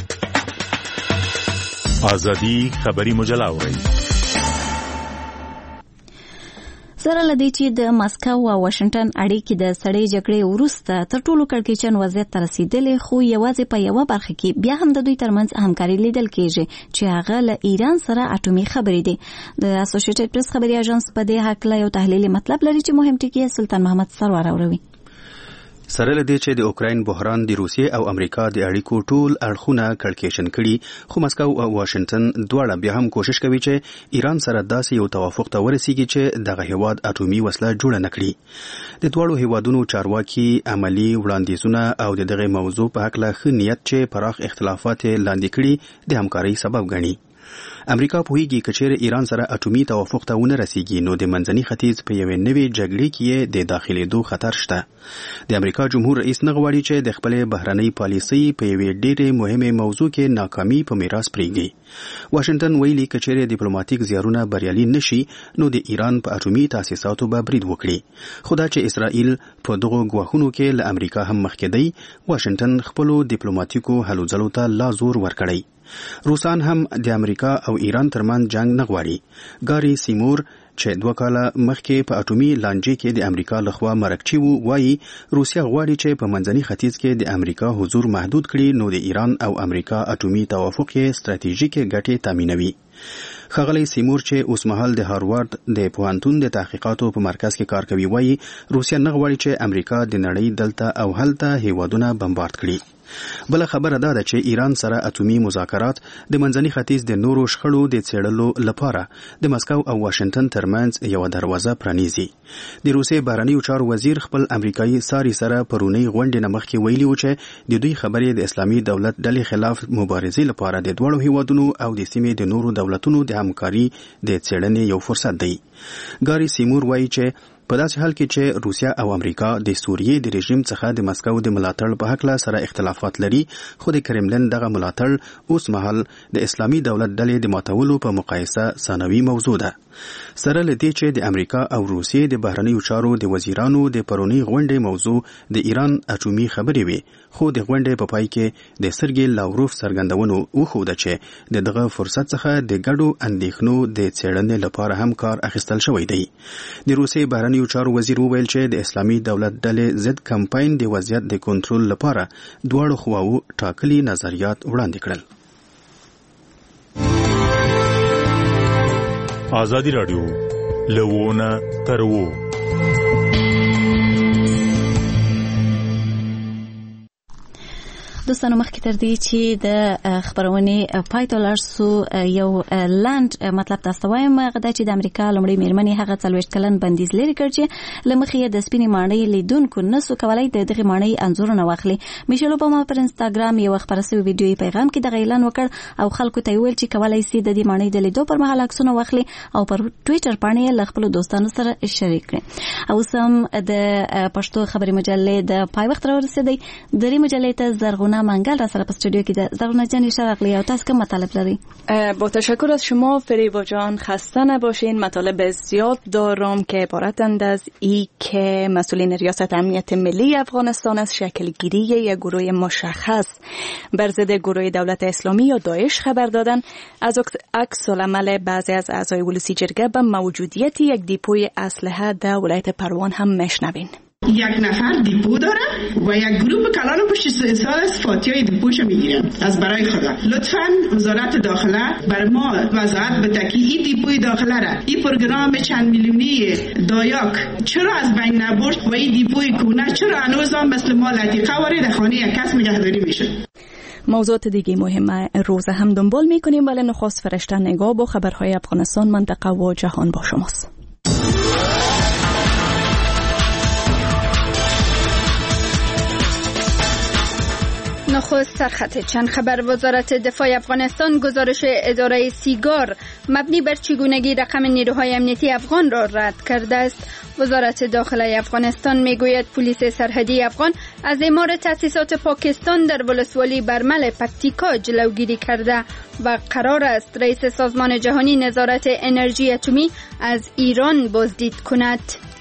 ازادي خبري مجله اورئ. سره لدی چې د ماسکو او واشنگټن اړیکې د سړې جګړې وروسته تر ټولو کړکېچن وضعیت ته رسیدلې، خو یوازې په یوه برخه کې بیا هم د دوی ترمنځ همکاري لیدل کېږي چې هغه له ایران سره اټومي خبرې دي. د اسوسییټډ پریس خبري اژانس په دې هکله یو تحلیلي مطلب لري چې مهم ټکی سلطان محمد سرور اوروي. سره لدی چې د اوکراین بحران د روسیې او امریکا د اړیکو ټول اړخونه کړکېچن کړي، خو مسکو او واشنگټن دواړه بیا هم کوشش کوي چې ایران سره داسې یو توافق ته ورسیږي چې دغه هیواد اټومي وسله جوړه نه کړي. د دواړو هیوادونو چارواکي عملی وړاندیزونه او د دغه موضوع په هکله ښه نیت چې پراخ اختلافات لاندې کړي د همکارۍ سبب ګڼي. امریکا پوهیږي که چیرې ایران سره اټومي توافق ته ونه رسیږي نو د منځني ختیځ په یوې نوې جګړې کې د داخلېدو خطر شته. د امریکا جمهور رئیس نه غواړي چې د خپلې بهرنۍ پالیسۍ په یوې ډېرې مهمې موضوع کې ناکامي په میراث پرېږدي. واشنگټن ویلي که چیرې ډیپلوماټیک زیارونه بریالي نشي نو د ایران په اټومي تاسیساتو به برید وکړي. خو دا چې اسرائیل په دغو ګواښونو کې له امریکا هم مخکې دی، واشنگټن خپلو ډیپلوماټیکو هلو ځلو ته لا زور ورکړی. روسان هم د امریکا او ایران ترمن جنگ نه غواړي. ګاری سیمور چې دوه کاله مخکې په اټومي لانجې کې د امریکا لخوا مرکچي وو، وایي روسیا غواړي چې په منځني ختیځ کې د امریکا حضور محدود کړي نو د ایران او امریکا اټومي توافق یې ستراتیژیکې ګټې تامینوي. ښاغلی سیمور چې اوسمهال د هاروارد د پوهنتون د تحقیقاتو په مرکز کې کار کوي، وایي روسیا نه غواړي چې امریکا د نړۍ دلته او هلته هیوادونه بمبارد کړي. بل خبره دا ده چې ایران سره اټومي مذاکرات د منځني ختیځ د نورو شخړو د څېړلو لپاره د مسکو او واشنگټن ترمنځ یو دروازه پرانیزي. د روسیې بهرنیو چارو وزیر خپل امریکایي ساري سره پرونی غونډې نه مخکې ویلي و چې د دوی خبرې د اسلامي دولت ډلې خلاف مبارزې لپاره د دواړو هیوادونو او د سیمې د نورو دولتونو د همکاري د څېړنې یو فرصت دی. ګاری سیمور وایي چې په داسې حال کې چې روسیا او امریکا د سوریې د رژیم څخه د مسکو د ملاتړ په هکله سره اختلافات لري، خو د کرملن دغه ملاتړ اوس مهال د اسلامي دولت ډلې د ماتولو په مقایسه ثانوي موضوع ده. سره له دې چې د امریکا او روسیې د بهرنیو چارو د وزیرانو د پرونی غونډې موضوع د ایران اټومي خبرې وي، خو د غونډې په پای کې د سرګي لاوروف څرګندونو وښوده چې د دغه فرصت څخه د ګډو اندېښنو د څېړنې لپاره هم کار اخیستل شوی دی. د روسیې بهرنیو چارو وزیر وویل چې د اسلامي دولت ډلې ضد کمپاین د وضعیت د کنټرول لپاره دواړو خواوو ټاکلي نظریات وړاندې کړل. ازادي راډیو لوونه ترو دوستانو مخکې تر دې چې د خبرونې پای ته لاړ سو یو لاند مطلب تاسو وایم غدا چې د امریکا لومړی میرمنې هغه څلوېښت کلن بندیز لري کړ چې لمخې د سپینې ماڼۍ لیدونکو نسو کولای د دغه ماڼۍ انځورونه واخلي. میشل اوباما پر انستګرام یو خبري ویډیویي پیغام کې د اعلان وکړ او خلکو ته ویل چې کولای شي د دې ماڼۍ د لیدو پر مهال عکسونه واخلي او پر ټوئیټر باندې له خپل دوستانو سره شریک کړي. او سم د پښتو خبري مجلې د پای وخت راورسېدی. د دې مجلې ته زرغونه منگل را سره په استودیو کې ده. زرغونه جان شرقلی او تاسو کوم مطالب لري؟ با تشکر از شما فریبا جان، خسته نباشین. مطالب زیاد دارم که عبارتند از ای که مسئولین ریاست امنیت ملی افغانستان از شکلگیری یک گروه مشخص بر ضد گروه دولت اسلامی یا داعش خبر دادن. از عکس العمل بعضی از اعضای ولسی جرگه به موجودیت یک دیپوی اسلحه در ولایت پروان هم میشنوین. یک نفر دیپو داره و یک گروه کلان و پشت سال از فاتحه دیپوشو میگیرن از برای خدا. لطفاً وزارت داخله بر ما وضاحت بده که این دیپوی داخله را این پروگرام چند میلیونی دایاک چرا از بین نبرد و این دیپوی کونه چرا هنوز هم مثل ما لطیقه وارد خانه یک کس نگهداری میشه. موضوعات دیگه مهم روز هم دنبال میکنیم، ولی نخست فرشته نگاه با خبرهای افغانستان، منطقه و جهان با شماست. نخست سرخط چند خبر. وزارت دفاع افغانستان گزارش اداره سیگار مبنی بر چگونگی رقم نیروهای امنیتی افغان را رد کرده است. وزارت داخله افغانستان میگوید پلیس سرحدی افغان از اعمار تأسیسات پاکستان در ولسوالی برمل پکتیکا جلوگیری کرده و قرار است رئیس سازمان جهانی نظارت انرژی اتمی از ایران بازدید کند.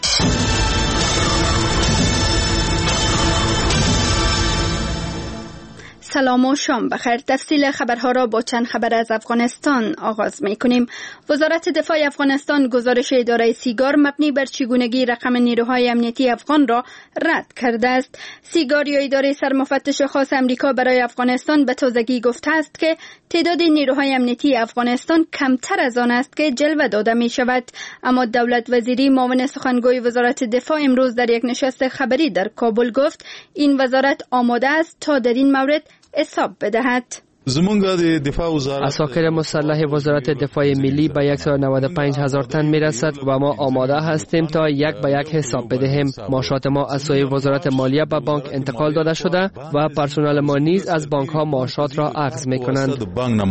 سلام و شام بخیر. تفصیل خبرها را با چند خبر از افغانستان آغاز می‌کنیم. وزارت دفاع افغانستان گزارش اداره سیگار مبنی بر چگونگی رقم نیروهای امنیتی افغان را رد کرده است. سیگار یا اداره سرمفتش خاص امریکا برای افغانستان به تازگی گفته است که تعداد نیروهای امنیتی افغانستان کمتر از آن است که جلوه داده می شود. اما دولت وزیری معاون سخنگوی وزارت دفاع امروز در یک نشست خبری در کابل گفت این وزارت آماده است تا در این مورد حساب بدهد. عساکر مسلح وزارت دفاع ملی به صد و نود و پنج هزار تن می رسد و ما آماده هستیم تا یک به یک حساب بدهیم. معاشات ما از سوی وزارت مالیه به بانک انتقال داده شده و پرسنل ما نیز از بانک ها معاشات را اخذ می کنند.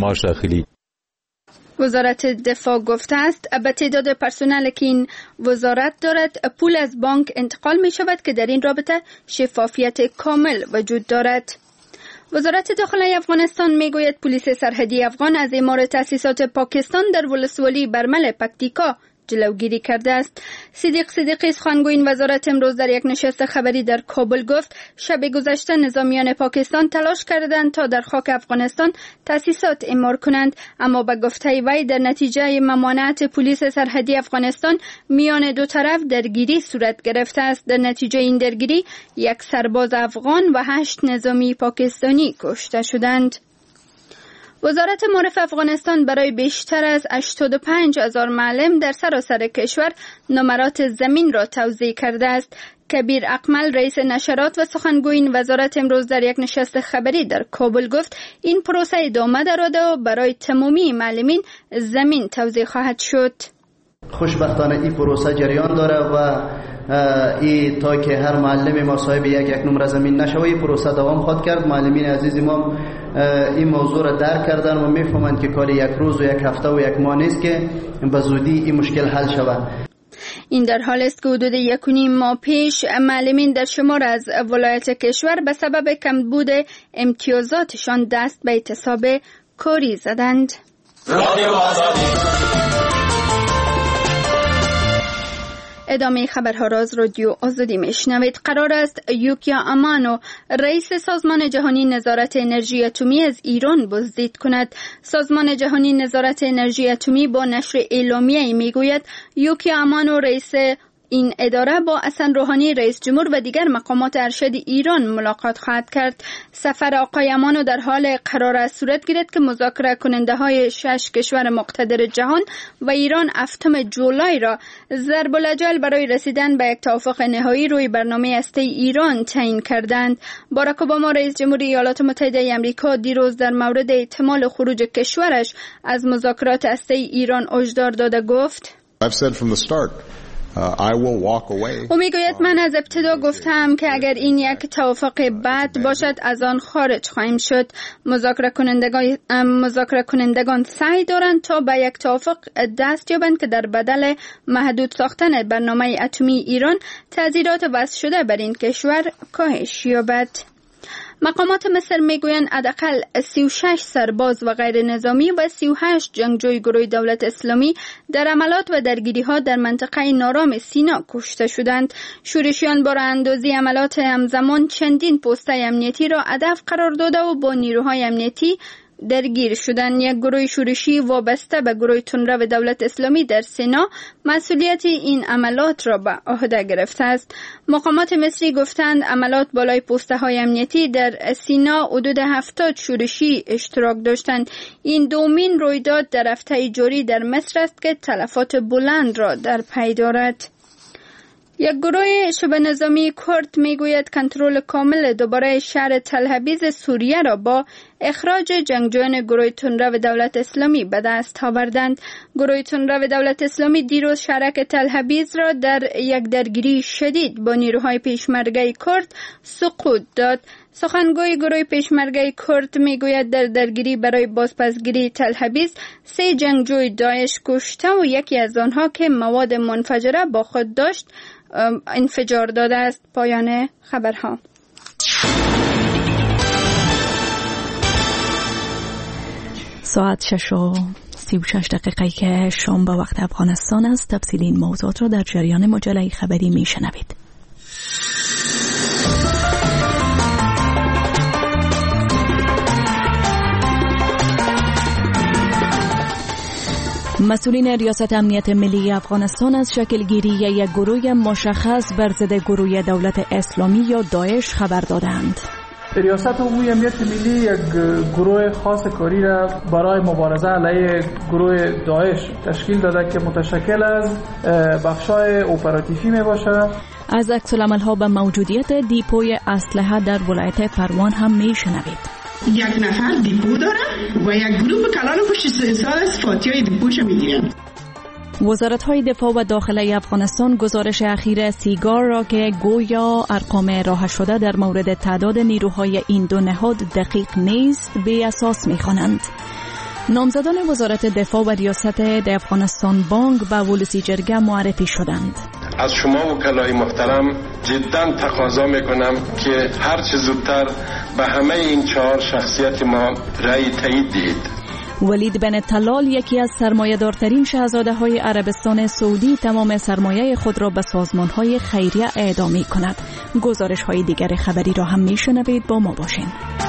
وزارت دفاع گفته است به تعداد پرسنل که این وزارت دارد پول از بانک انتقال می شود که در این رابطه شفافیت کامل وجود دارد. وزارت داخله افغانستان میگوید پلیس سرحدی افغان از اعمار تأسیسات پاکستان در ولسوالی برمل پکتیکا جلوگیری کرده است. صدیق صدیقی سخنگوی این وزارت امروز در یک نشست خبری در کابل گفت شب گذشته نظامیان پاکستان تلاش کردند تا در خاک افغانستان تأسیسات اعمار کنند، اما به گفته وی در نتیجه ممانعت پلیس سرحدی افغانستان میان دو طرف درگیری صورت گرفته است. در نتیجه این درگیری یک سرباز افغان و هشت نظامی پاکستانی کشته شدند. وزارت معارف افغانستان برای بیشتر از هشتاد و پنج هزار معلم در سراسر کشور نمرات زمین را توزیع کرده است. کبیر اقمل رئیس نشرات و سخنگوی این وزارت امروز در یک نشست خبری در کابل گفت این پروسه ادامه دارد و برای تمامی معلمین زمین توزیع خواهد شد. خوشبختانه این پروسه جریان داره و ای تا که هر معلم ما صاحب یک یک نمره زمین نشوه این پروسه دوام خواهد کرد. معلمین عزیز ما این موضوع را درک کردن و میفهمند که کار یک روز و یک هفته و یک ماه نیست که به زودی این مشکل حل شود. این در حال است که حدود یک و نیم ماه پیش معلمین در شمار از ولایات کشور به سبب کمبود امتیازاتشان دست به اعتصاب کاری زدند. ادامه خبرها را از رادیو آزادی میشنوید. قرار است یوکیا امانو رئیس سازمان جهانی نظارت انرژی اتمی از ایران بازدید کند. سازمان جهانی نظارت انرژی اتمی با نشر اعلامیه‌ای میگوید یوکیا امانو رئیس این اداره با حسن روحانی رئیس جمهور و دیگر مقامات ارشد ایران ملاقات خواهد کرد. سفر آقای امانو در حال قرار است صورت گیرد که مذاکره کننده های شش کشور مقتدر جهان و ایران هفتم جولای را ضرب الاجل برای رسیدن به یک توافق نهایی روی برنامه هسته ایران تعیین کردند. باراک اوباما رئیس جمهور ایالات متحده آمریکا دیروز در مورد احتمال خروج کشورش از مذاکرات هسته ایران هشدار داده گفت: او میگوید من از ابتدا گفتم که اگر این یک توافق بد باشد از آن خارج خواهیم شد. مذاکره کنندگان مذاکره کنندگان سعی دارند تا به یک توافق دست یابند که در بدل محدود ساختن برنامه اتمی ایران تضییعات وضع شده بر این کشور کاهش یابد. مقامات مصر میگویند حداقل سی و شش سرباز و غیر نظامی و سی و هشت جنگجوی گروه دولت اسلامی در عملات و درگیری ها در منطقه نارام سینا کشته شدند. شورشیان با راهاندازی عملات همزمان چندین پست امنیتی را هدف قرار داده و با نیروهای امنیتی درگیر شدند. یک گروه شورشی وابسته به گروه تندرو دولت اسلامی در سینا مسئولیت این عملات را به عهده گرفته است. مقامات مصری گفتند عملات بالای پسته های امنیتی در سینا حدود هفتاد شورشی اشتراک داشتند. این دومین رویداد در هفته جاری در مصر است که تلفات بلند را در پی دارد. یک گروه شبه نظامی کرد میگوید کنترل کامل دوباره شهر تل‌ابیب سوریه را با اخراج جنگجویان گروه تندرو دولت اسلامی به دست آوردند. گروه تندرو دولت اسلامی دیروز شهرک تل‌ابیب را در یک درگیری شدید با نیروهای پیشمرگه کرد سقوط داد. سخنگوی گروه پیشمرگه کرد میگوید در درگیری برای بازپسگیری تل‌ابیب سه جنگجوی داعش کشته و یکی از آنها که مواد منفجره با خود داشت انفجار داده است. پایان خبرها. ساعت شش و سی و شش دقیقه که شام به وقت افغانستان است. تفصیل این موضوعات را در جریان مجله خبری می شنوید. مسئولین ریاست امنیت ملی افغانستان از شکلگیری یک گروه مشخص بر ضد گروه دولت اسلامی یا داعش خبر دادند. ریاست عمومی امنیت ملی یک گروه خاص کاری را برای مبارزه علیه گروه داعش تشکیل داده که متشکل از بخش‌های اپراتیوی می باشد. از عکس‌العمل‌ها به موجودیت دیپوی اسلحه در ولایت پروان هم می شنوید. یک نفر دیپو داره و یک گروه کلان پشت سال از فاتحای دیپوش میگیرن. وزارت‌های دفاع و داخله افغانستان گزارش اخیر سیگار را که گویا ارقام راه شده در مورد تعداد نیروهای این دو نهاد دقیق نیست به اساس می‌خوانند. نامزدان وزارت دفاع و ریاست افغانستان بانک به ولسی جرگه معرفی شدند. از شما وکلای محترم جدا تقاضا میکنم که هر چه زودتر به همه این چهار شخصیت ما رأی تایید دهید. ولید بن طلال یکی از سرمایه‌دارترین شاهزاده‌های عربستان سعودی تمام سرمایه خود را به سازمان‌های خیریه اعطا می‌کند. گزارش‌های دیگر خبری را هم می‌شنوید، با ما باشین.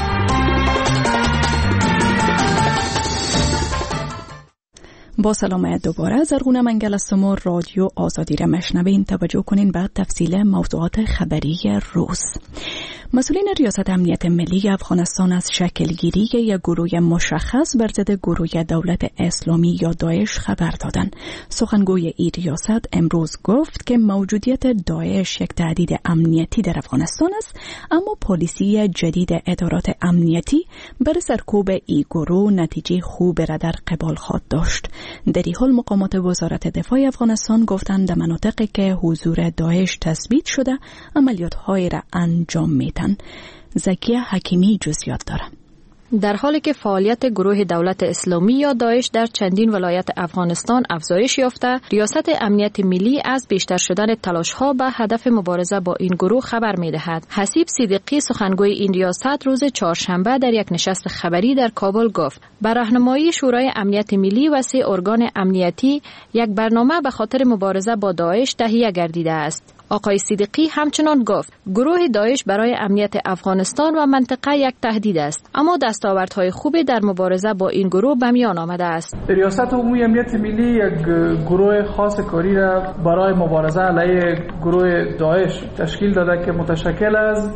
با سلام دوباره زرغونه منگل هستم و رادیو آزادی را مشنوین. توجه کنین به تفصیل موضوعات خبری روز. مسئولین ریاست امنیت ملی افغانستان از شکلگیری یک گروه مشخص بر ضد گروه دولت اسلامی یا داعش خبر دادند. سخنگوی این ریاست امروز گفت که موجودیت داعش یک تهدید امنیتی در افغانستان است، اما پالیسی جدید ادارات امنیتی بر سرکوب این گروه نتیجه خوب را در قبال خواهد داشت. در این حال مقامات وزارت دفاع افغانستان گفتند در مناطقی که حضور داعش تثبیت شده عملیات‌های را انجام میدن. زکیه حکیمی جزئیات داره. در حالی که فعالیت گروه دولت اسلامی یا داعش در چندین ولایت افغانستان افزایش یافته، ریاست امنیت ملی از بیشتر شدن تلاش‌ها به هدف مبارزه با این گروه خبر می‌دهد. حسیب صدیقی سخنگوی این ریاست روز چهارشنبه در یک نشست خبری در کابل گفت: با راهنمایی شورای امنیت ملی و سه ارگان امنیتی یک برنامه به خاطر مبارزه با داعش تهیه گردیده است. آقای صدیقی همچنان گفت گروه داعش برای امنیت افغانستان و منطقه یک تهدید است، اما دستاوردهای خوبی در مبارزه با این گروه به میان آمده است. ریاست عمومی امنیت ملی یک گروه خاص کاری را برای مبارزه علیه گروه داعش تشکیل داده که متشکل از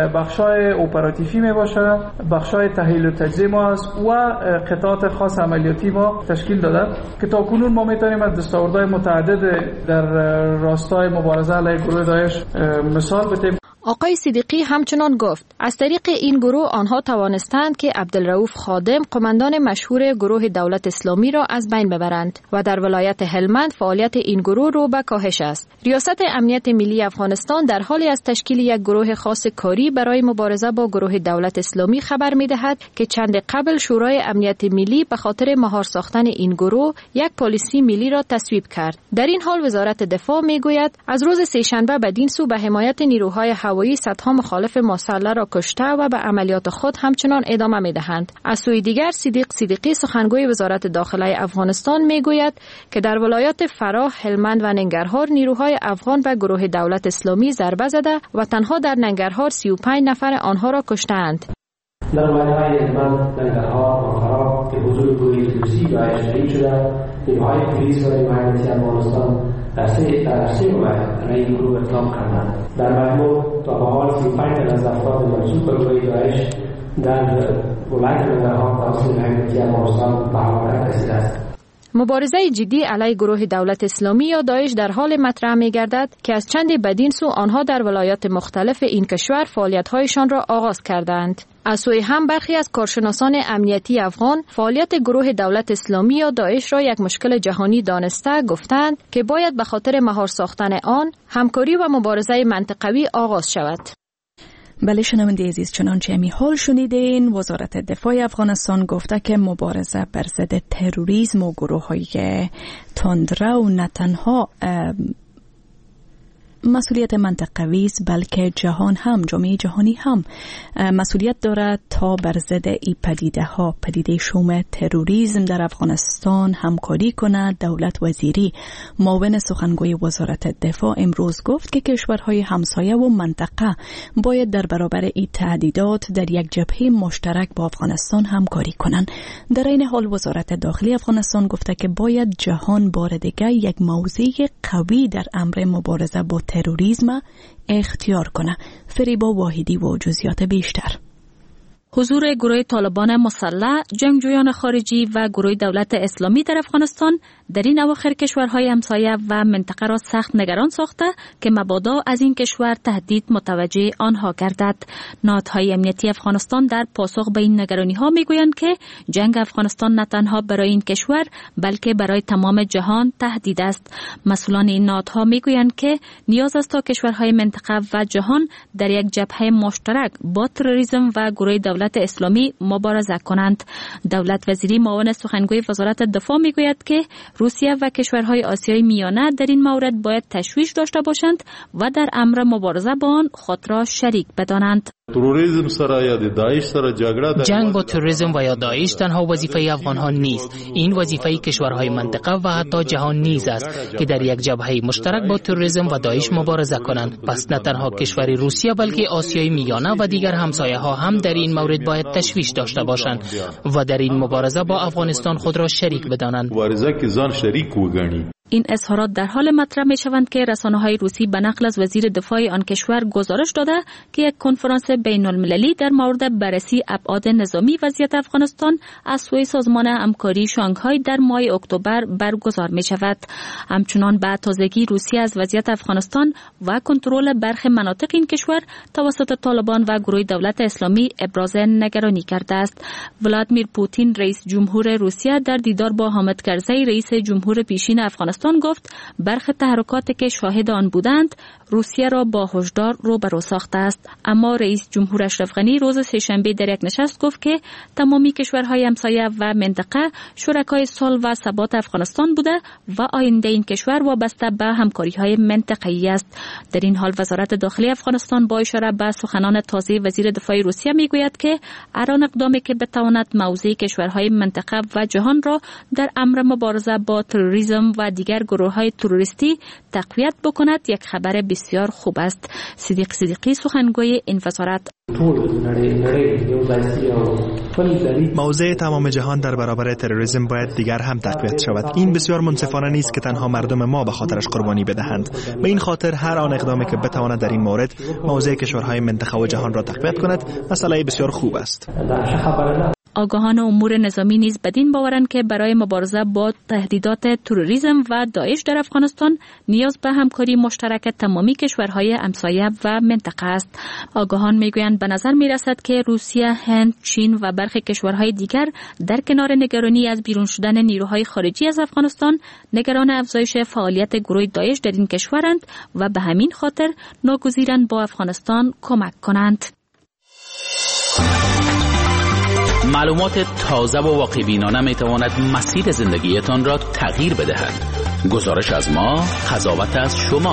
بخشای اپراتیفی می باشه، بخشای تحلیل و تجزیه ما است و قطعات خاص عملیاتی ما تشکیل داده که تا کنون ما میتونیم از دستاوردهای متعدد در راستای مبارزه علیه گروه داعش مثال بتیم. آقای صدیقی همچنان گفت از طریق این گروه آنها توانستند که عبدالرؤوف خادم قماندان مشهور گروه دولت اسلامی را از بین ببرند و در ولایت هلمند فعالیت این گروه رو به کاهش است. ریاست امنیت ملی افغانستان در حالی از تشکیل یک گروه خاص کاری برای مبارزه با گروه دولت اسلامی خبر می‌دهد که چند قبل شورای امنیت ملی به خاطر مهار ساختن این گروه یک پالیسی ملی را تصویب کرد. در این حال وزارت دفاع میگوید از روز سه‌شنبه بدین سو به حمایت نیروهای هوایی صدها مخالف مسلح را کشته و به عملیات خود همچنان ادامه می‌دهند. از سوی دیگر صدیق صدیقی سخنگوی وزارت داخله افغانستان میگوید که در ولایات فراه، هلمند و ننگرهار نیروهای افغان و گروه دولت اسلامی ضربه زده و تنها در ننگرهار سی و پنج نفر آنها را کشته‌اند. در ولایت‌های هلمند، ننگرهار و فراه که حضور گروه روسی داعش شهید شده، نیروهای پلیس و حمایتی افغانستان در سه در سه ولایت رای گروه اقدام کردند. در مجموع تا به حال سی و پنج تن از افراد منسوب به گروه داعش در ولایت ننگرهار توسط حمایتی افغانستان به هلاکت رسیده است. مبارزه جدی علیه گروه دولت اسلامی یا داعش در حال مطرح می‌گردد که از چند بدین سو آنها در ولایات مختلف این کشور فعالیت‌هایشان را آغاز کردند. از سوی هم برخی از کارشناسان امنیتی افغان فعالیت گروه دولت اسلامی یا داعش را یک مشکل جهانی دانسته گفتند که باید به خاطر مهار ساختن آن همکاری و مبارزه منطقوی آغاز شود. بله شنونده عزیز، چنانچه امی حال شنیدین، وزارت دفاع افغانستان گفته که مبارزه بر ضد تروریسم و گروه های تندرو نه تنها مسئولیت منطقوی است بلکه جهان هم جامعه جهانی هم مسئولیت دارد تا بر ضد این پدیده ها پدیده شوم تروریسم در افغانستان همکاری کند. دولت وزیری معاون سخنگوی وزارت دفاع امروز گفت که کشورهای همسایه و منطقه باید در برابر این تهدیدات در یک جبهه مشترک با افغانستان همکاری کنند. در این حال وزارت داخلی افغانستان گفته که باید جهان بار دیگر یک موضع قوی در امر مبارزه با تروریسم اختیار کنه. فریبا واحدی و جزئیات بیشتر. حضور گروه طالبان مسلح، جنگجویان خارجی و گروه دولت اسلامی در افغانستان در این اواخر کشورهای همسایه و منطقه را سخت نگران ساخته که مبادا از این کشور تهدید متوجه آنها گردد. نهادهای امنیتی افغانستان در پاسخ به این نگرانی‌ها میگویند که جنگ افغانستان نه تنها برای این کشور بلکه برای تمام جهان تهدید است. مسئولان این نهادها میگویند که نیاز است تا کشورهای منطقه و جهان در یک جبهه مشترک با تروریسم و گروه دولت اسلامی مبارزه کنند. دولت وزیری معاون سخنگوی وزارت دفاع میگوید که روسیه و کشورهای آسیای میانه در این مورد باید تشویش داشته باشند و در امر مبارزه با آن خود را شریک بدانند. تروریسم سره یا د داعش سره جګړه جنگ با تروریسم و یا داعش تنها وظیفه افغانان نیست. این وظیفه کشورهای منطقه و حتی جهان نیز است که در یک جبهه مشترک با تروریسم و داعش مبارزه کنند. پس نه تنها کشور روسیه بلکه آسیای میانه و دیگر همسایه ها هم در این مورد باید تشویش داشته باشند و در این مبارزه با افغانستان خود را شریک بدانند. مبارزه که ځان شریک وګڼي. این اظهارات در حال مطرح می شوند که رسانه‌های روسی به نقل از وزیر دفاع آن کشور گزارش داده که یک کنفرانس بین المللی در مورد بررسی ابعاد نظامی وضعیت افغانستان از سوی سازمان همکاری شانگهای در ماه اکتبر برگزار می شود. همچنان به تازگی روسیه از وضعیت افغانستان و کنترل برخی مناطق این کشور توسط طالبان و گروه دولت اسلامی ابراز نگرانی کرده است. ولادیمیر پوتین رئیس جمهور روسیه در دیدار با حامد کرزی رئیس جمهور پیشین افغانستان گفت برخی تحرکاتی که شاهد آن بودند روسیه را با هشدار روبرو ساخته است. اما رئیس جمهور اشرف غنی روز سه‌شنبه در یک نشست گفت که تمامی کشورهای همسایه و منطقه شرکای صلح و ثبات افغانستان بوده و آینده این کشور وابسته به همکاری‌های منطقه‌ای است. در این حال وزارت داخلی افغانستان با اشاره به سخنان تازه وزیر دفاع روسیه میگوید که هر آن اقدامی که بتواند موضع کشورهای منطقه و جهان را در امر مبارزه با تروریسم و دیگر دیگر گروه‌های تروریستی تقویت بکند یک خبر بسیار خوب است. صدیق صدیقی سخنگوی این وزارت: موضع تمام جهان در برابر تروریسم باید دیگر هم تقویت شود. این بسیار منصفانه نیست که تنها مردم ما به خاطرش قربانی بدهند. به این خاطر هر آن اقدامی که بتواند در این مورد موضع کشورهای منطقه و جهان را تقویت کند مسئله بسیار خوب است. آگاهان امور نظامی نیز بدین باورند که برای مبارزه با تهدیدات تروریسم و داعش در افغانستان نیاز به همکاری مشترک تمامی کشورهای همسایه و منطقه است. آگاهان میگویند به نظر میرسد که روسیه، هند، چین و برخی کشورهای دیگر در کنار نگرانی از بیرون شدن نیروهای خارجی از افغانستان، نگران افزایش فعالیت گروه داعش در این کشورند و به همین خاطر ناگزیرند با افغانستان کمک کنند. معلومات تازه و واقع‌بینانه می‌تواند مسیر زندگیتان را تغییر بدهد. گزارش از ما، قضاوت از شما.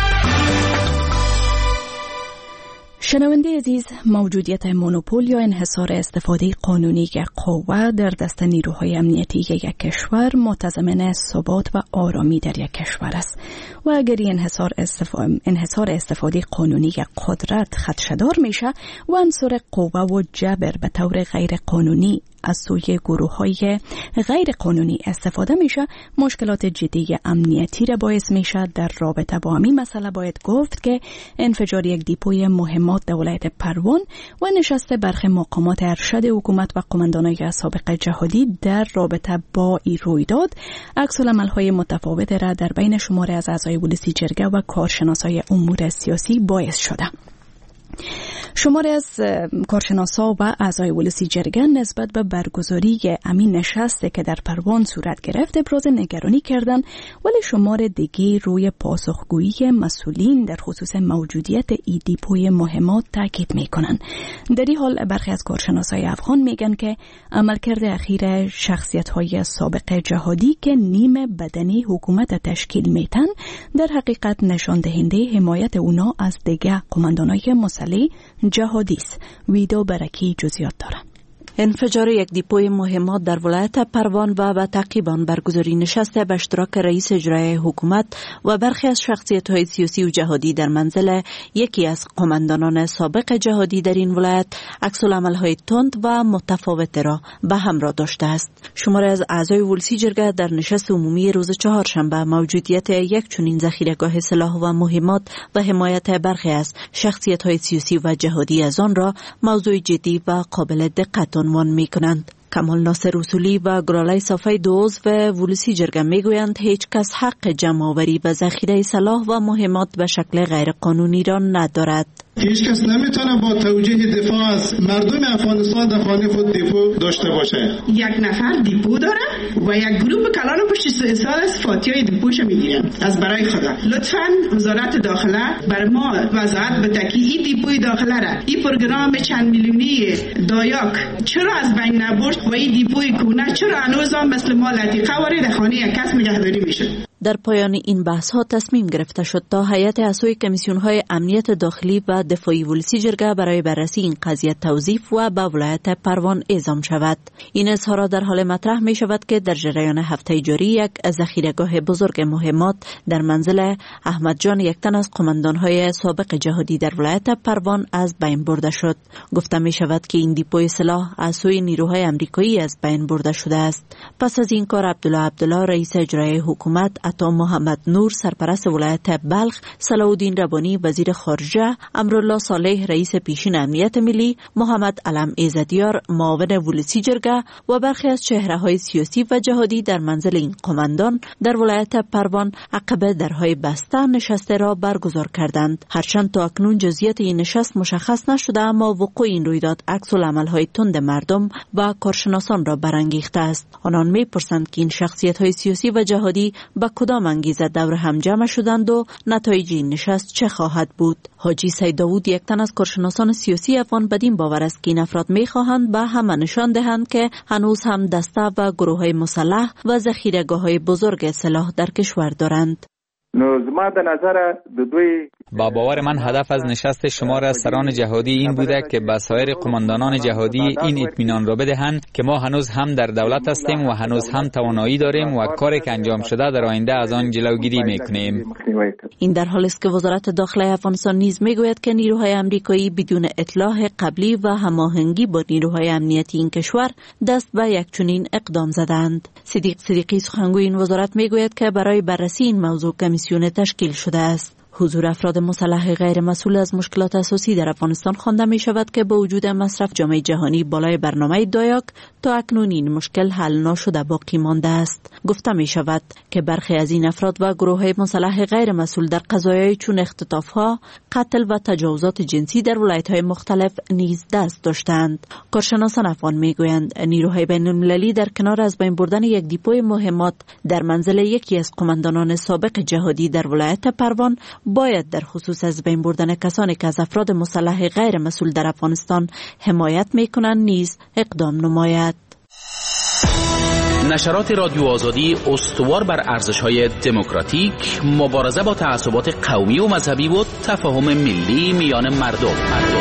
شنونده عزیز، موجودیت مونوپول یا انحصار استفاده قانونی یک قوه در دست نیروهای امنیتی یک کشور متضمن ثبات و آرامی در یک کشور است و اگر این انحصار, استف... انحصار استفاده قانونی یک قدرت خدشه‌دار میشه و عنصر قوه و جبر به طور غیر قانونی از سوی گروه‌های غیر قانونی استفاده میشه، مشکلات جدی امنیتی را باعث میشه. در رابطه با همین مسئله باید گفت که انفجار یک دیپوی مهمات در ولایت پروان و نشست برخی مقامات ارشد حکومت و قماندانای سابق جهادی در رابطه با این رویداد عکس‌العمل‌های متفاوت را در بین شماره از اعضای ولسی جرگه و کارشناسای امور سیاسی باعث شده. شماره از کارشناسا و اعضای ولسی جرگه نسبت به برگزاری امین نشسته که در پروان صورت گرفت ابراز نگرانی کردن، ولی شماره دیگه روی پاسخگویی مسئولین در خصوص موجودیت ای دیپوی مهمات تاکید میکنن. در این حال برخی از کارشناسای افغان میگن که عملکرد اخیر شخصیت‌های سابق جهادی که نیم بدنی حکومت تشکیل میتن در حقیقت نشان دهنده حمایت اونا از دیگه قماندانای مسلح جهادی است. ویدو برکی جزئیات داره. انفجار یک دیپوی مهمات در ولایت پروان و به تعقیب آن برگزاری نشست به اشتراک رئیس اجرایی حکومت و برخی از شخصیت‌های سیاسی و جهادی در منزل یکی از قماندانان سابق جهادی در این ولایت عکس‌العمل‌های تند و متفاوت را به همراه داشته است. شماره از اعضای ولسی جرگه در نشست عمومی روز چهارشنبه موجودیت یک چنین ذخیره‌گاه سلاح و مهمات و حمایت برخی از شخصیت‌های سیاسی و جهادی از آن را موضوع جدی و قابل دقت عنوان می کنند. کمال ناصر اصولی و گرالای صافی دوز و ولسی جرگه می گویند هیچ کس حق جمع آوری به ذخیره سلاح و مهمات به شکل غیر قانونی را ندارد. هیچ کس نمیتونه با توجیه دفاع از مردم افغانستان در خانه خود دیپو داشته باشه. یک نفر دیپو داره و یک گروه کلان پشت سال از فاتیای دیپوش میگیرن. از برای خدا لطفاً وزارت داخله بر ما وضاحت بده که این دیپوی داخله را این پروگرام چند میلیونی دایاک چرا از بین نبرد و این دیپوی کونه چرا هنوز هم مثل ما لطیقه وارد در خانه یک کس نگهداری میشه. در پایان این بحث ها تصمیم گرفته شد تا هیئت اسوی کمیسیون های امنیت داخلی و دفاعی ولسی جرگه برای بررسی این قضیه توظیف و به ولایت پروان اعزام شود. این اظهارات در حال مطرح می شود که در جریان هفته جاری یک ذخیره‌گاه بزرگ مهمات در منزل احمد جان یک تن از قماندان های سابق جهادی در ولایت پروان از بین برده شد. گفته می شود که این دیپوی سلاح از سوی نیروهای آمریکایی از بین برده شده است. پس از این کار عبدالله عبدالله رئیس اجرایی حکومت، عطا محمد نور سرپرست ولایت بلخ، صلاح الدین ربانی وزیر خارجه، امرالله صالح رئیس پیشین امنیت ملی، محمد علم ایزدیار معاون ولسی جرگه و برخی از چهره‌های سیاسی و جهادی در منزل این قماندان در ولایت پروان عقب درهای بسته نشست را برگزار کردند. هرچند تا اکنون جزئیات این نشست مشخص نشده، اما وقوع این رویداد عکس‌العمل‌های تند مردم و کارشناسان را برانگیخته است. آنان می‌پرسند که این شخصیت‌های سیاسی و جهادی با کدام انگیزه دور هم جمع شدند و نتایج این نشست چه خواهد بود. حاجی سید داوود یک تن از کارشناسان سیاسی افغان بدین باور است که این افراد می‌خواهند به همه نشان دهند که هنوز هم دسته و گروه‌های مسلح و ذخیره‌گاه‌های بزرگ سلاح در کشور دارند. نو زما د نظر د دوی با باور من هدف از نشست شمار از سران جهادی این بوده که به سایر قماندانان جهادی این اطمینان را بدهند که ما هنوز هم در دولت هستیم و هنوز هم توانایی داریم و کاری که انجام شده در آینده از آن جلوگیری میکنیم. این در حالی است که وزارت داخله افغانستان نیز میگوید که نیروهای آمریکایی بدون اطلاع قبلی و هماهنگی با نیروهای امنیتی این کشور دست به یک چنین اقدام زدند. صدیق صدیقی سخنگوی این وزارت میگوید که برای بررسی این موضوع کمیسیون تشکیل شده است. حضور افراد مسلح غیر مسئول از مشکلات اساسی در افغانستان خوانده می شود که با وجود مصرف جامعه جهانی بالای برنامه دایاک تا اکنون این مشکل حل نشده باقی مانده است. گفته می شود که برخی از این افراد و گروه مسلح غیر مسئول در قضایای چون اختطافها، قتل و تجاوزات جنسی در ولایت‌های مختلف نیز دست داشتند. کارشناسان افغان می گویند نیروهای بین المللی در کنار از بین بردن یک دیپوی مهمات در منزل یکی از قماندانان سابق جهادی در ولایت پروان باید در خصوص از بین بردن کسانی که از افراد مسلح غیر مسئول در افغانستان حمایت میکنند نیز اقدام نماید. نشرات رادیو آزادی استوار بر ارزش‌های دموکراتیک، مبارزه با تعصبات قومی و مذهبی و تفاهم ملی میان مردم.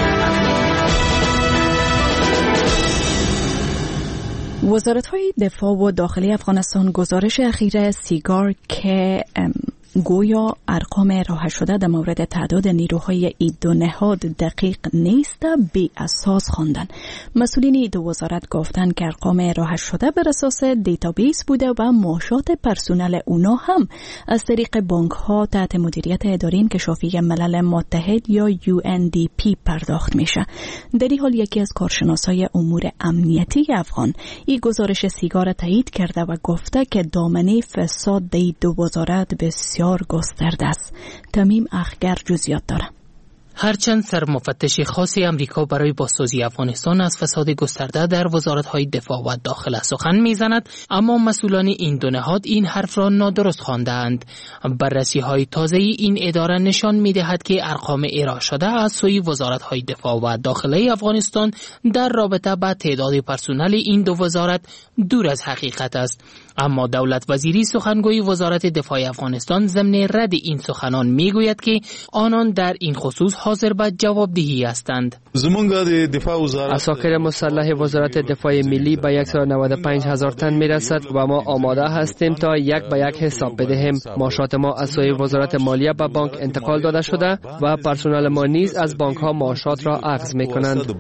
وزارت‌های دفاع و داخلی افغانستان گزارش اخیر سیگار که گویا ارقام ارائه شده در مورد تعداد نیروهای این دو نهاد دقیق نیست بی اساس خواندن. مسئولین این دو وزارت گفتند که ارقام ارائه شده بر اساس دیتابیس بوده و معاشات پرسنل اونا هم از طریق بانک ها تحت مدیریت اداره انکشافی ملل متحد یا یو ان دی پی پرداخت میشه. در این حال یکی از کارشناسای امور امنیتی افغان این گزارش سیگار تایید کرده و گفته که دامنه فساد در این دو وزارت بسیار گسترده است. تمیم اخگر جزئیات داره. هرچند سرمفتش خاص امریکا برای بازسازی افغانستان از فساد گسترده در وزارت‌های دفاع و داخله سخن می‌زند، اما مسئولان این دو نهاد این حرف را نادرست خواندند. بررسی‌های تازه این اداره نشان می‌دهد که ارقام ارائه شده از سوی وزارت‌های دفاع و داخله افغانستان در رابطه با تعداد پرسنل این دو وزارت دور از حقیقت است. اما دولت وزیری سخنگوی وزارت دفاع افغانستان ضمن رد این سخنان می‌گوید که آنان در این خصوص حاضر به جوابدهی هستند. اساکر مسلح وزارت دفاع ملی به صد و نود و پنج هزار تن میرسد و ما آماده هستیم تا یک به یک حساب بدهیم. معاشات ما از سوی وزارت مالیه به بانک انتقال داده شده و پرسنل ما نیز از بانک ها معاشات را اخذ میکنند.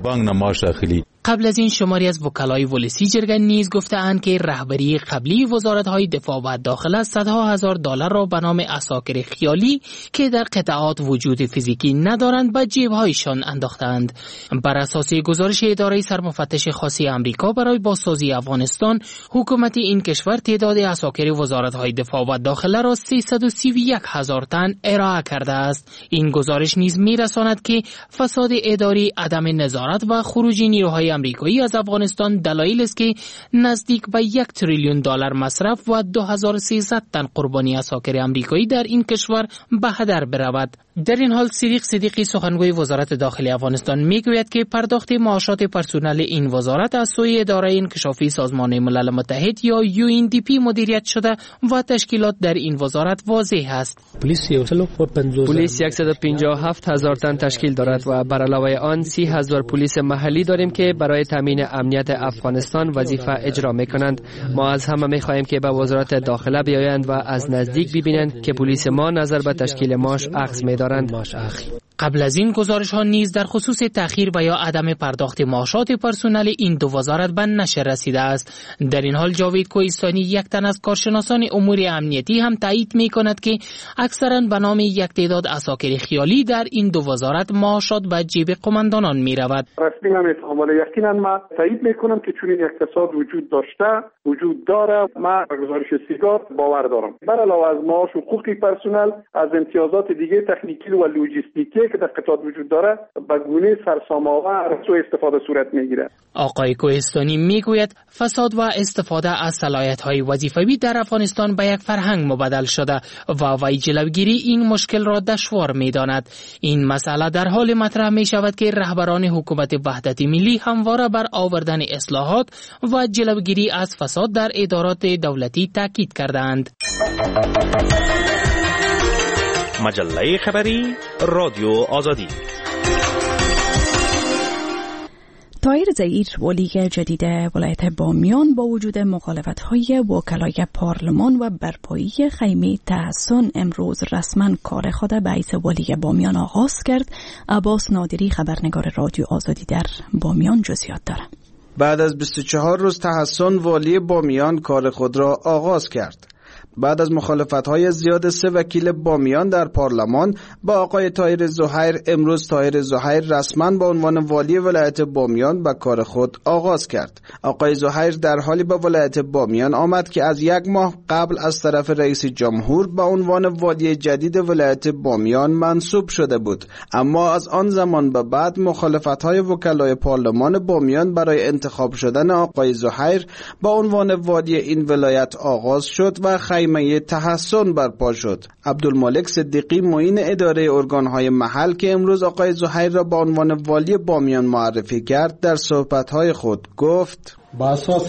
قبل از این شماری از وکلای ولسی جرگه نیز گفته‌اند که رهبری قبلی وزارت‌های دفاع و داخله صدها هزار دلار را به نام اساکر خیالی که در قطعات وجود فیزیکی ندارند به جیب‌هایشان انداختند. بر اساس گزارش اداره سرمفتش خاصی آمریکا برای بازسازی افغانستان، حکومت این کشور تعداد اساکر وزارت‌های دفاع و داخله را سیصد و سی و یک هزار تن ارائه کرده است. این گزارش نیز می‌رساند که فساد اداری، عدم نظارت و خروج نیروهای امریکایی از افغانستان دلایل است که نزدیک به یک تریلیون دلار مصرف و دو هزار و سیصد تن قربانی اساکر امریکایی در این کشور به هدر برود. در این حال صدیق صدیقی سخنگوی وزارت داخلی افغانستان میگوید که پرداخت معاشات پرسنل این وزارت از سوی اداره انکشافی سازمان ملل متحد یا یو ان دی پی مدیریت شده و تشکیلات در این وزارت واضح است. پلیس صد و پنجاه و هفت هزار تن تشکیل دارد و بر علاوه آن سی هزار پلیس محلی داریم که برای تامین امنیت افغانستان وظیفه اجرا میکنند. ما از همه میخواهیم که به وزارت داخله بیایند و از نزدیک ببینند که پلیس ما نظر به تشکیل ماش اخذ می‌دارند. قبل از این گزارش ها نیز در خصوص تأخیر و یا عدم پرداخت معاشات پرسنل این دو وزارت به نشر رسیده است. در این حال جاوید کوهستانی، یک تن از کارشناسان امور امنیتی، هم تایید می کند که اکثرا به نام یک تعداد اساکر خیالی در این دو وزارت معاشات به جیب قماندانان می رود. رسمی نمی‌فهمم، ولی یقینا ما تایید میکنم که چون این اقتصاد وجود داشته، وجود داره. ما گزارش سیگار باور دارم. بر علاوه از معاش و حقوق پرسنل، از امتیازات دیگه تکنیکی و لوجستیکی که در قطعات وجود داره به گونه سرسام‌آور سوء استفاده صورت میگیره. آقای کوهستانی میگوید فساد و استفاده از صلاحیت‌های وظیفوی در افغانستان به یک فرهنگ مبدل شده و وی جلوگیری این مشکل را دشوار می‌داند. این مسئله در حال مطرح می‌شود که رهبران حکومت وحدت ملی همواره بر آوردن اصلاحات و جلوگیری از فساد در ادارات دولتی تاکید کردند. مجله خبری رادیو آزادی. طاهر زهیر ولی جدید ولایت بامیان با وجود مخالفت‌های وکلای پارلمان و برپایی خیمه تحسن امروز رسما کار خود به حیث ولی بامیان آغاز کرد. عباس نادری خبرنگار رادیو آزادی در بامیان جزئیات دارد. بعد از بیست و چهار روز تحسن والی بامیان کار خود را آغاز کرد. بعد از مخالفت‌های زیاد سه وکیل بامیان در پارلمان با آقای طاهر زهیر، امروز طاهر زهیر رسما به عنوان والی ولایت بامیان به کار خود آغاز کرد. آقای زهیر در حالی به ولایت بامیان آمد که از یک ماه قبل از طرف رئیس جمهور به عنوان والی جدید ولایت بامیان منصوب شده بود، اما از آن زمان به بعد مخالفت‌های وکلای پارلمان بامیان برای انتخاب شدن آقای زهیر به عنوان والی این ولایت آغاز شد و خیمه تحسن برپا شد. عبدالمالک صدیقی معین اداره ارگانهای محل که امروز آقای زهیر را به عنوان والی بامیان معرفی کرد در صحبت‌های خود گفت: با اساس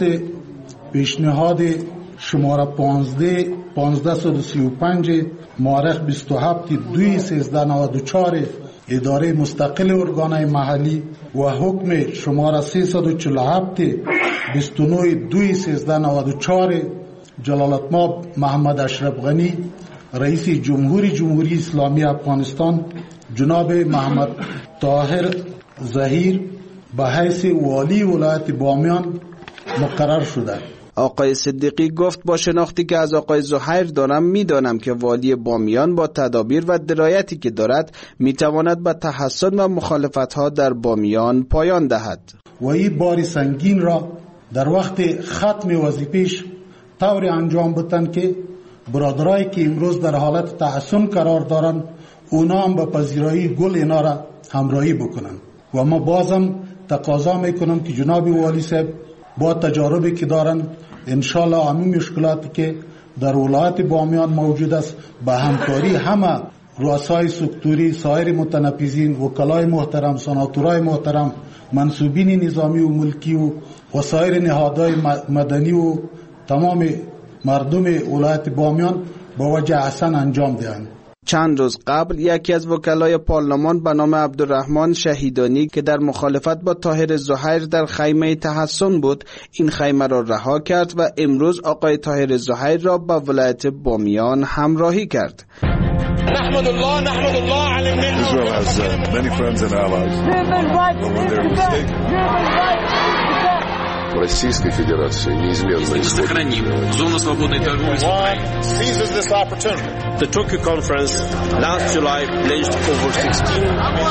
پیشنهاد شماره پانزده پانزده و سی و پنج مورخ بیست و هفت دوی سیزده نود و چهار اداره مستقل ارگانهای محلی و حکم شماره سیصد و چهل و هفت بیست و نه دوی سیزده نود و چهار جلالتمآب محمد اشرف غنی رئیس جمهوری جمهوری اسلامی افغانستان جناب محمد طاهر زهیر به حیث والی ولایت بامیان مقرر شده. آقای صدیقی گفت: با شناختی که از آقای زهیر دارم میدانم که والی بامیان با تدابیر و درایتی که دارد میتواند به تحسن و مخالفت‌ها در بامیان پایان دهد و این باری سنگین را در وقت ختم وظیفه‌اش طوری انجام بدن که برادرایی که امروز در حالت تحسن قرار دارن اونا هم به پذیرایی گل اینا را همراهی بکنن. و ما بازم تقاضا میکنم که جناب والی صاحب با تجاربی که دارن انشالله همین مشکلاتی که در ولایت بامیان موجود است به همکاری همه رؤسای سکتوری، سایر متنفذین، وکلای محترم، سناتورای محترم، منصوبین نظامی و ملکی و و سایر نهادهای مدنی و تمام مردم ولایت بامیان با وجه حسن انجام دهند. چند روز قبل یکی از وکلای پارلمان به نام عبدالرحمن شهیدانی که در مخالفت با طاهر زهیر در خیمه تحسن بود این خیمه را رها کرد و امروز آقای طاهر زهیر را به ولایت بامیان همراهی کرد. نحمد الله نحمد الله علی الملت. Israel has uh, many friends and allies. When they're mistaken. Российской Федерации неизменно сохраним зону свободной торговли с Украиной. Seizes this opportunity. The Tokyo conference last July pledged over sixteen.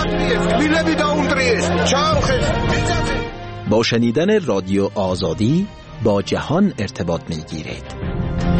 با شنیدن رادیو آزادی با جهان ارتباط می‌گیرید.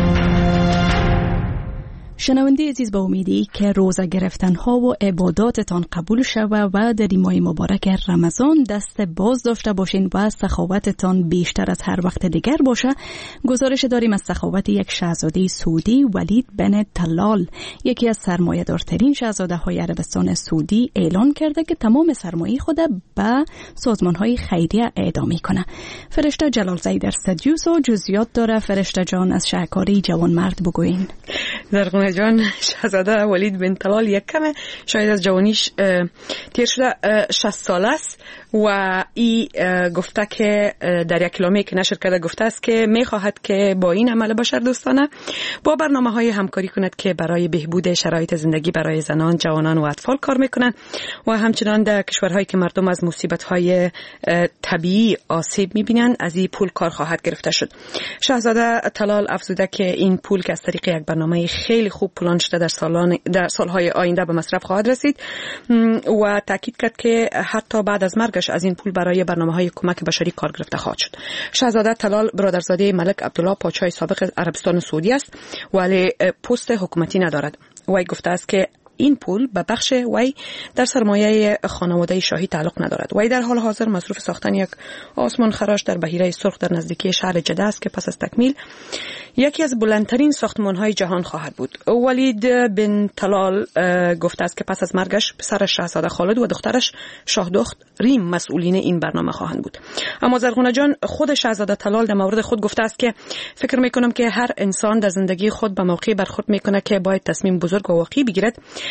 شنونده عزیز، با امیدی که روزه گرفتن ها و عباداتتان قبول شود و در این ماه مبارک رمضان دست باز داشته باشین و سخاوتتان بیشتر از هر وقت دیگر باشه. گزارش داریم از سخاوت یک شاهزاده سعودی، ولید بن طلال، یکی از سرمایه‌دارترین شاهزاده های عربستان سعودی، اعلان کرده که تمام سرمایه خود به سازمان های خیریه اعطا میکنه. فرشته جلال زی در استودیوس و جزئیات داره. فرشته جان، از شهکاری جوان مرد بگوین. زرغونه جان، شاهزاده ولید بن طلال یک کمه شاید از جوانیش تیر شده، شصت ساله است و ای گفته که در یک کلامی که نشر کرده گفته است که میخواهد که با این عمل بشر دوستانه با برنامه های همکاری کند که برای بهبود شرایط زندگی برای زنان، جوانان و اطفال کار میکنند و همچنان در کشورهایی که مردم از مصیبت های طبیعی آسیب میبینند از این پول کار خواهد گرفته شد. شاهزاده طلال افزوده که این پول که از طریق یک برنامه خیلی خوب پلان شده در سالان در سالهای آینده به مصرف خواهد رسید و تاکید کرد که حتی بعد از مرگش از این پول برای برنامه‌های کمک بشری کار گرفته خواهد شد. شاهزاده طلال برادرزاده ملک عبدالله پادشاه سابق عربستان سعودی است ولی پست حکومتی ندارد. وی گفته است که این پول به بخش وی در سرمایه خانواده شاهی تعلق ندارد. وی در حال حاضر مصروف ساختن یک آسمان خراش در بحیره سرخ در نزدیکی شهر جده است که پس از تکمیل یکی از بلندترین ساختمان‌های جهان خواهد بود. ولید بن طلال گفته است که پس از مرگش پسرش شاهزاده خالد و دخترش شاهدخت ریم مسئولین این برنامه خواهند بود. اما زرغونه جان، خود شاهزاده طلال در مورد خود گفته است که فکر می‌کنم که هر انسان در زندگی خود به موقعی برخورد می‌کنه که باید تصمیم بزرگ و واقعی بگیرد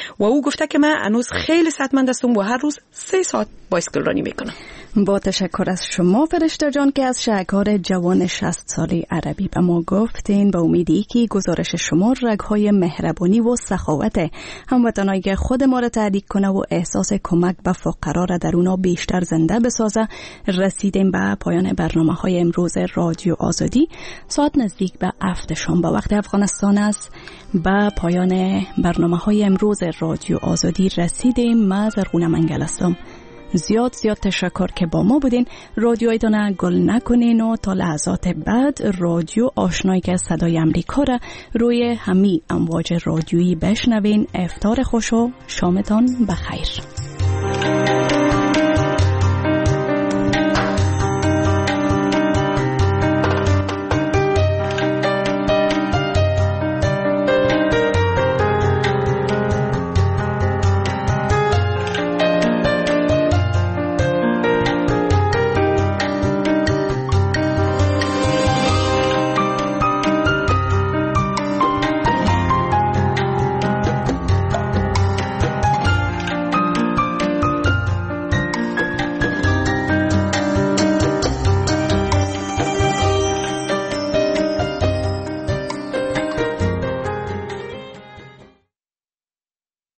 و او گفته که من هنوز خیلی صحتمند هستم و هر روز سه ساعت بایسکل رانی میکنم. با تشکر از شما فرشته جان که از شهکار جوان شصت ساله عربی به ما گفتین. به امیدی که گزارش شما رگهای مهربانی و سخاوت هموطنایی که خود ما را تحریک کنه و احساس کمک به فقرا را در اونا بیشتر زنده بسازه. رسیدیم به پایان برنامه های امروز رادیو آزادی. ساعت نزدیک به هفت شام با وقت افغانستان است. به پایان برنامه های امروز رادیو آزادی رسیدیم. من زرغونه منگل هستم. زیاد زیاد تشکر که با ما بودین. رادیویتان گل نکنین و تا لحظات بعد رادیو آشنایی که صدای امریکا را روی همی امواج رادیویی بشنوین. افطار خوش و شامتان بخیر.